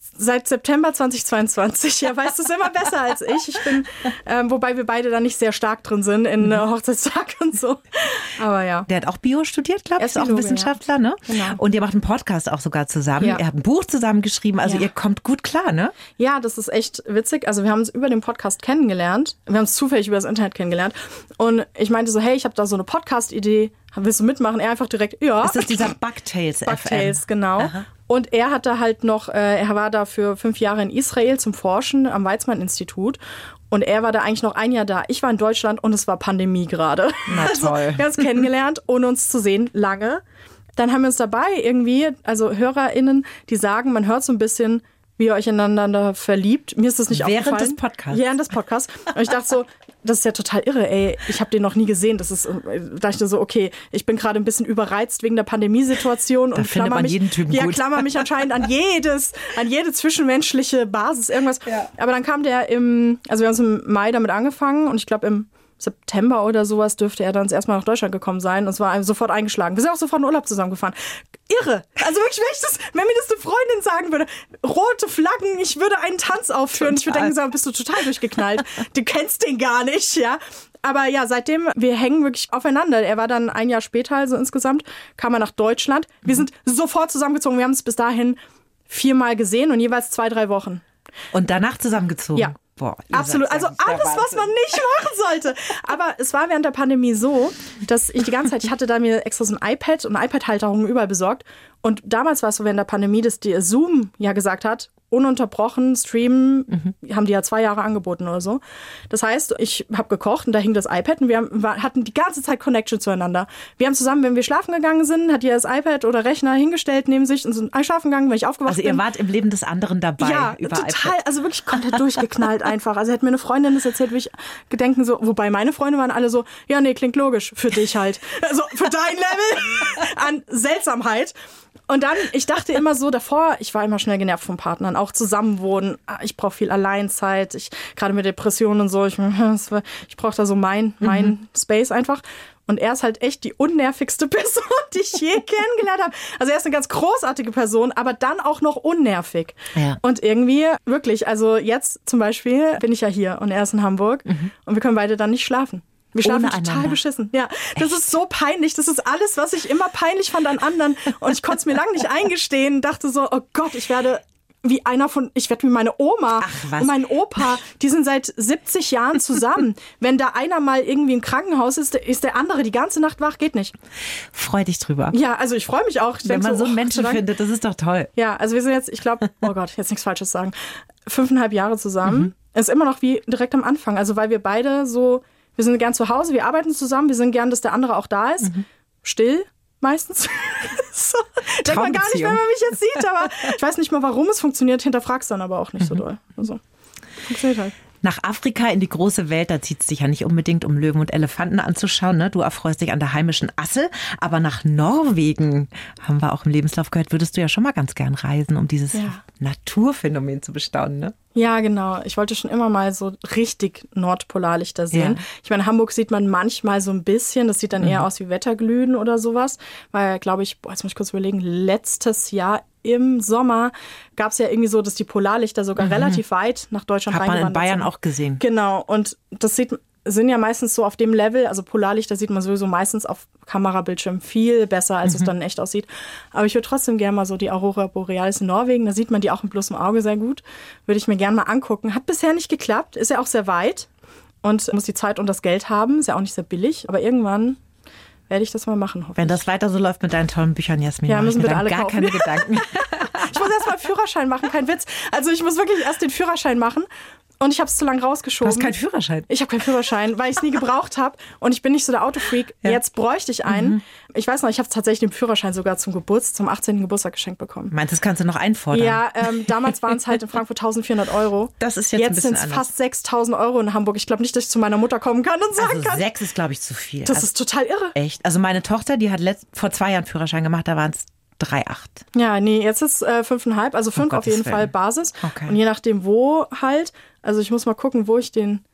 Seit September zweitausendzweiundzwanzig. Ja, weißt du es immer besser als ich. Ich bin, ähm, wobei wir beide da nicht sehr stark drin sind in äh, Hochzeitstag und so. Aber ja. Der hat auch Bio studiert, glaube ich, ist auch ein Biologe, Wissenschaftler, ja. ne? Genau. Und ihr macht einen Podcast auch sogar zusammen. Ja. Ihr habt ein Buch zusammen geschrieben, also Ja. ihr kommt gut klar, ne? Ja, das ist echt witzig. Also wir haben uns über den Podcast kennengelernt. Wir haben uns zufällig über das Internet kennengelernt. Und ich meinte so, hey, ich habe da so eine Podcast-Idee. Willst du mitmachen? Er einfach direkt, ja. Ist das dieser Bugtails F M? Bugtails, genau. Aha. Und er hat da halt noch, äh, er war da für fünf Jahre in Israel zum Forschen am Weizmann-Institut. Und er war da eigentlich noch ein Jahr da. Ich war in Deutschland und es war Pandemie gerade. Na also, toll. wir haben uns kennengelernt, ohne uns zu sehen, lange. Dann haben wir uns dabei irgendwie, also HörerInnen, die sagen, man hört so ein bisschen, wie ihr euch ineinander verliebt. Mir ist das nicht Während aufgefallen. des Podcasts. Während des Podcasts. Und ich dachte so, das ist ja total irre, ey. Ich habe den noch nie gesehen. Das ist, da dachte ich so, okay, ich bin gerade ein bisschen überreizt wegen der Pandemiesituation Da und findet klammer man mich, jeden Typen ja, gut. klammer mich anscheinend an jedes, an jede zwischenmenschliche Basis, irgendwas. Ja. Aber dann kam der im, also wir haben uns im Mai damit angefangen und ich glaube im September oder sowas dürfte er dann erstmal nach Deutschland gekommen sein und es war sofort eingeschlagen. Wir sind auch sofort in Urlaub zusammengefahren. Irre. Also wirklich, wenn, ich das, wenn mir das eine Freundin sagen würde, rote Flaggen, ich würde einen Tanz aufführen. Total. Ich würde denken, so, bist du total durchgeknallt. Du kennst den gar nicht, ja. Aber ja, seitdem, wir hängen wirklich aufeinander. Er war dann ein Jahr später, also insgesamt, kam er nach Deutschland. Wir sind sofort zusammengezogen. Wir haben es bis dahin viermal gesehen und jeweils zwei, drei Wochen. Und danach zusammengezogen? Ja. Boah, absolut. Also alles, was man nicht machen sollte. Aber es war während der Pandemie so, dass ich die ganze Zeit, ich hatte da mir extra so ein iPad und iPad-Halterungen überall besorgt. Und damals war es so während der Pandemie, dass die Zoom ja gesagt hat, ununterbrochen streamen, mhm. haben die ja zwei Jahre angeboten oder so. Das heißt, ich habe gekocht und da hing das iPad und wir haben, hatten die ganze Zeit Connection zueinander. Wir haben zusammen, wenn wir schlafen gegangen sind, hat ihr das iPad oder Rechner hingestellt neben sich und sind schlafen gegangen, wenn ich aufgewacht bin. Also ihr wart im Leben des anderen dabei. Ja, über total, iPad. also wirklich komplett durchgeknallt einfach. Also hätte mir eine Freundin das erzählt, würde ich gedenken so, wobei meine Freunde waren alle so, ja nee, klingt logisch, für dich halt. Also für dein Level an Seltsamkeit. Und dann, ich dachte immer so davor, ich war immer schnell genervt von Partnern, auch zusammenwohnen. Ich brauche viel Alleinzeit, ich gerade mit Depressionen und so, ich, ich brauche da so mein, mein mhm. Space einfach. Und er ist halt echt die unnervigste Person, die ich je kennengelernt habe. Also er ist eine ganz großartige Person, aber dann auch noch unnervig. Ja. Und irgendwie, wirklich, also jetzt zum Beispiel bin ich ja hier und er ist in Hamburg mhm. und wir können beide dann nicht schlafen. Wir schlafen total beschissen. Ja, das Echt? Ist so peinlich. Das ist alles, was ich immer peinlich fand an anderen. Und ich konnte es mir lange nicht eingestehen. Dachte so, oh Gott, ich werde wie einer von, ich werde wie meine Oma Ach, und mein Opa. Die sind seit siebzig Jahren zusammen. Wenn da einer mal irgendwie im Krankenhaus ist, ist der andere die ganze Nacht wach. Geht nicht. Freu dich drüber. Ja, also ich freue mich auch. Ich Wenn man so einen oh, Menschen findet, das ist doch toll. Ja, also wir sind jetzt, ich glaube, oh Gott, jetzt nichts Falsches sagen, fünfeinhalb Jahre zusammen. Mhm. Ist immer noch wie direkt am Anfang. Also weil wir beide so, wir sind gern zu Hause, wir arbeiten zusammen, wir sind gern, dass der andere auch da ist. Mhm. Still meistens. So. Denkt man gar nicht, wenn man mich jetzt sieht, aber ich weiß nicht mal, warum es funktioniert, hinterfrag's dann aber auch nicht mhm. so doll. Also, funktioniert halt. Nach Afrika in die große Welt, da zieht es dich ja nicht unbedingt, um Löwen und Elefanten anzuschauen. Ne? Du erfreust dich an der heimischen Assel. Aber nach Norwegen, haben wir auch im Lebenslauf gehört, würdest du ja schon mal ganz gern reisen, um dieses ja. Naturphänomen zu bestaunen. Ne? Ja, genau. Ich wollte schon immer mal so richtig Nordpolarlichter sehen. Ja. Ich meine, Hamburg sieht man manchmal so ein bisschen. Das sieht dann mhm. eher aus wie Wetterglühen oder sowas. Weil, glaube ich, boah, jetzt muss ich kurz überlegen, letztes Jahr im Sommer gab es ja irgendwie so, dass die Polarlichter sogar mhm. relativ weit nach Deutschland reingewandert sind. Hat man in Bayern sind. Auch gesehen. Genau. Und das sieht, sind ja meistens so auf dem Level, also Polarlichter sieht man sowieso meistens auf Kamerabildschirm viel besser, als mhm. es dann in echt aussieht. Aber ich würde trotzdem gerne mal so die Aurora Borealis in Norwegen, da sieht man die auch mit bloßem Auge sehr gut. Würde ich mir gerne mal angucken. Hat bisher nicht geklappt, ist ja auch sehr weit und muss die Zeit und das Geld haben, ist ja auch nicht sehr billig. Aber irgendwann werde ich das mal machen, hoffentlich. Wenn das weiter so läuft mit deinen tollen Büchern, Jasmin, ja, müssen wir alle gar kaufen. keine Gedanken. Ich muss erst mal einen Führerschein machen, kein Witz. Also ich muss wirklich erst den Führerschein machen. Und ich habe es zu lange rausgeschoben. Du hast keinen Führerschein? Ich habe keinen Führerschein, weil ich es nie gebraucht habe. Und ich bin nicht so der Autofreak. Ja. Jetzt bräuchte ich einen. Mhm. Ich weiß noch, ich habe tatsächlich den Führerschein sogar zum Geburtstag, zum achtzehnten Geburtstag geschenkt bekommen. Meinst du, das kannst du noch einfordern? Ja, ähm, damals waren es halt in Frankfurt eintausendvierhundert Euro. Das ist jetzt, jetzt ein bisschen sind es fast sechstausend Euro in Hamburg. Ich glaube nicht, dass ich zu meiner Mutter kommen kann und sagen also kann. sechs ist, glaube ich, zu viel. Das also, ist total irre. Echt? Also meine Tochter, die hat letzt, vor zwei Jahren Führerschein gemacht, da waren es drei Komma acht. Ja, nee, jetzt ist äh, fünfeinhalb, also fünf oh, auf jeden Willen. Fall Basis. Okay. Und je nachdem wo halt, also ich muss mal gucken, wo ich den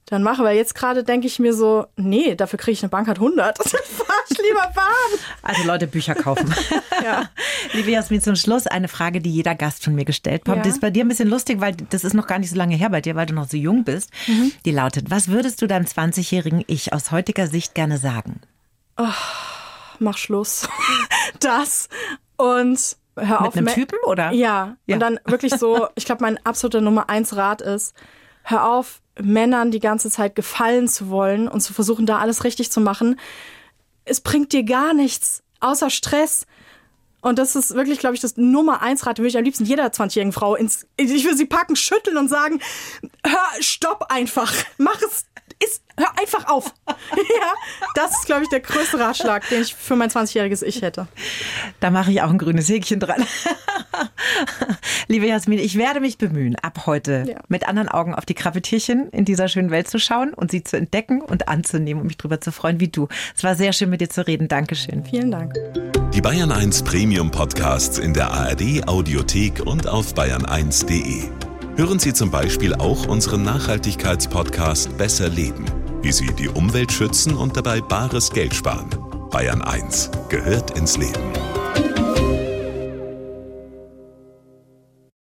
dann mache. Weil jetzt gerade denke ich mir so, nee, dafür kriege ich eine Bank hat hundert. Dann fahr ich lieber Bahn. Also Leute, Bücher kaufen. Ja. Liebe Jasmin, zum Schluss eine Frage, die jeder Gast von mir gestellt bekommt. Ja. Das ist bei dir ein bisschen lustig, weil das ist noch gar nicht so lange her bei dir, weil du noch so jung bist. Mhm. Die lautet, was würdest du deinem zwanzigjährigen Ich aus heutiger Sicht gerne sagen? Oh, mach Schluss. Das und hör auf. Mit einem Typen, oder? Ja. ja. Und dann wirklich so, ich glaube, mein absoluter Nummer eins Rat ist, hör auf, Männern die ganze Zeit gefallen zu wollen und zu versuchen, da alles richtig zu machen. Es bringt dir gar nichts, außer Stress. Und das ist wirklich, glaube ich, das Nummer eins Rat, würde ich am liebsten jeder zwanzigjährigen Frau ins, ich will sie packen, schütteln und sagen, hör, stopp einfach, mach es, ist, hör einfach auf. Ja, das ist, glaube ich, der größte Ratschlag, den ich für mein zwanzigjähriges Ich hätte. Da mache ich auch ein grünes Häkchen dran. Liebe Jasmin, ich werde mich bemühen, ab heute ja. mit anderen Augen auf die Krabbeltierchen in dieser schönen Welt zu schauen und sie zu entdecken und anzunehmen und mich drüber zu freuen, wie du. Es war sehr schön, mit dir zu reden. Dankeschön. Vielen Dank. Die Bayern eins Premium Podcasts in der A R D Audiothek und auf bayern eins punkt de. Hören Sie zum Beispiel auch unseren Nachhaltigkeitspodcast Besser Leben, wie Sie die Umwelt schützen und dabei bares Geld sparen. Bayern eins gehört ins Leben.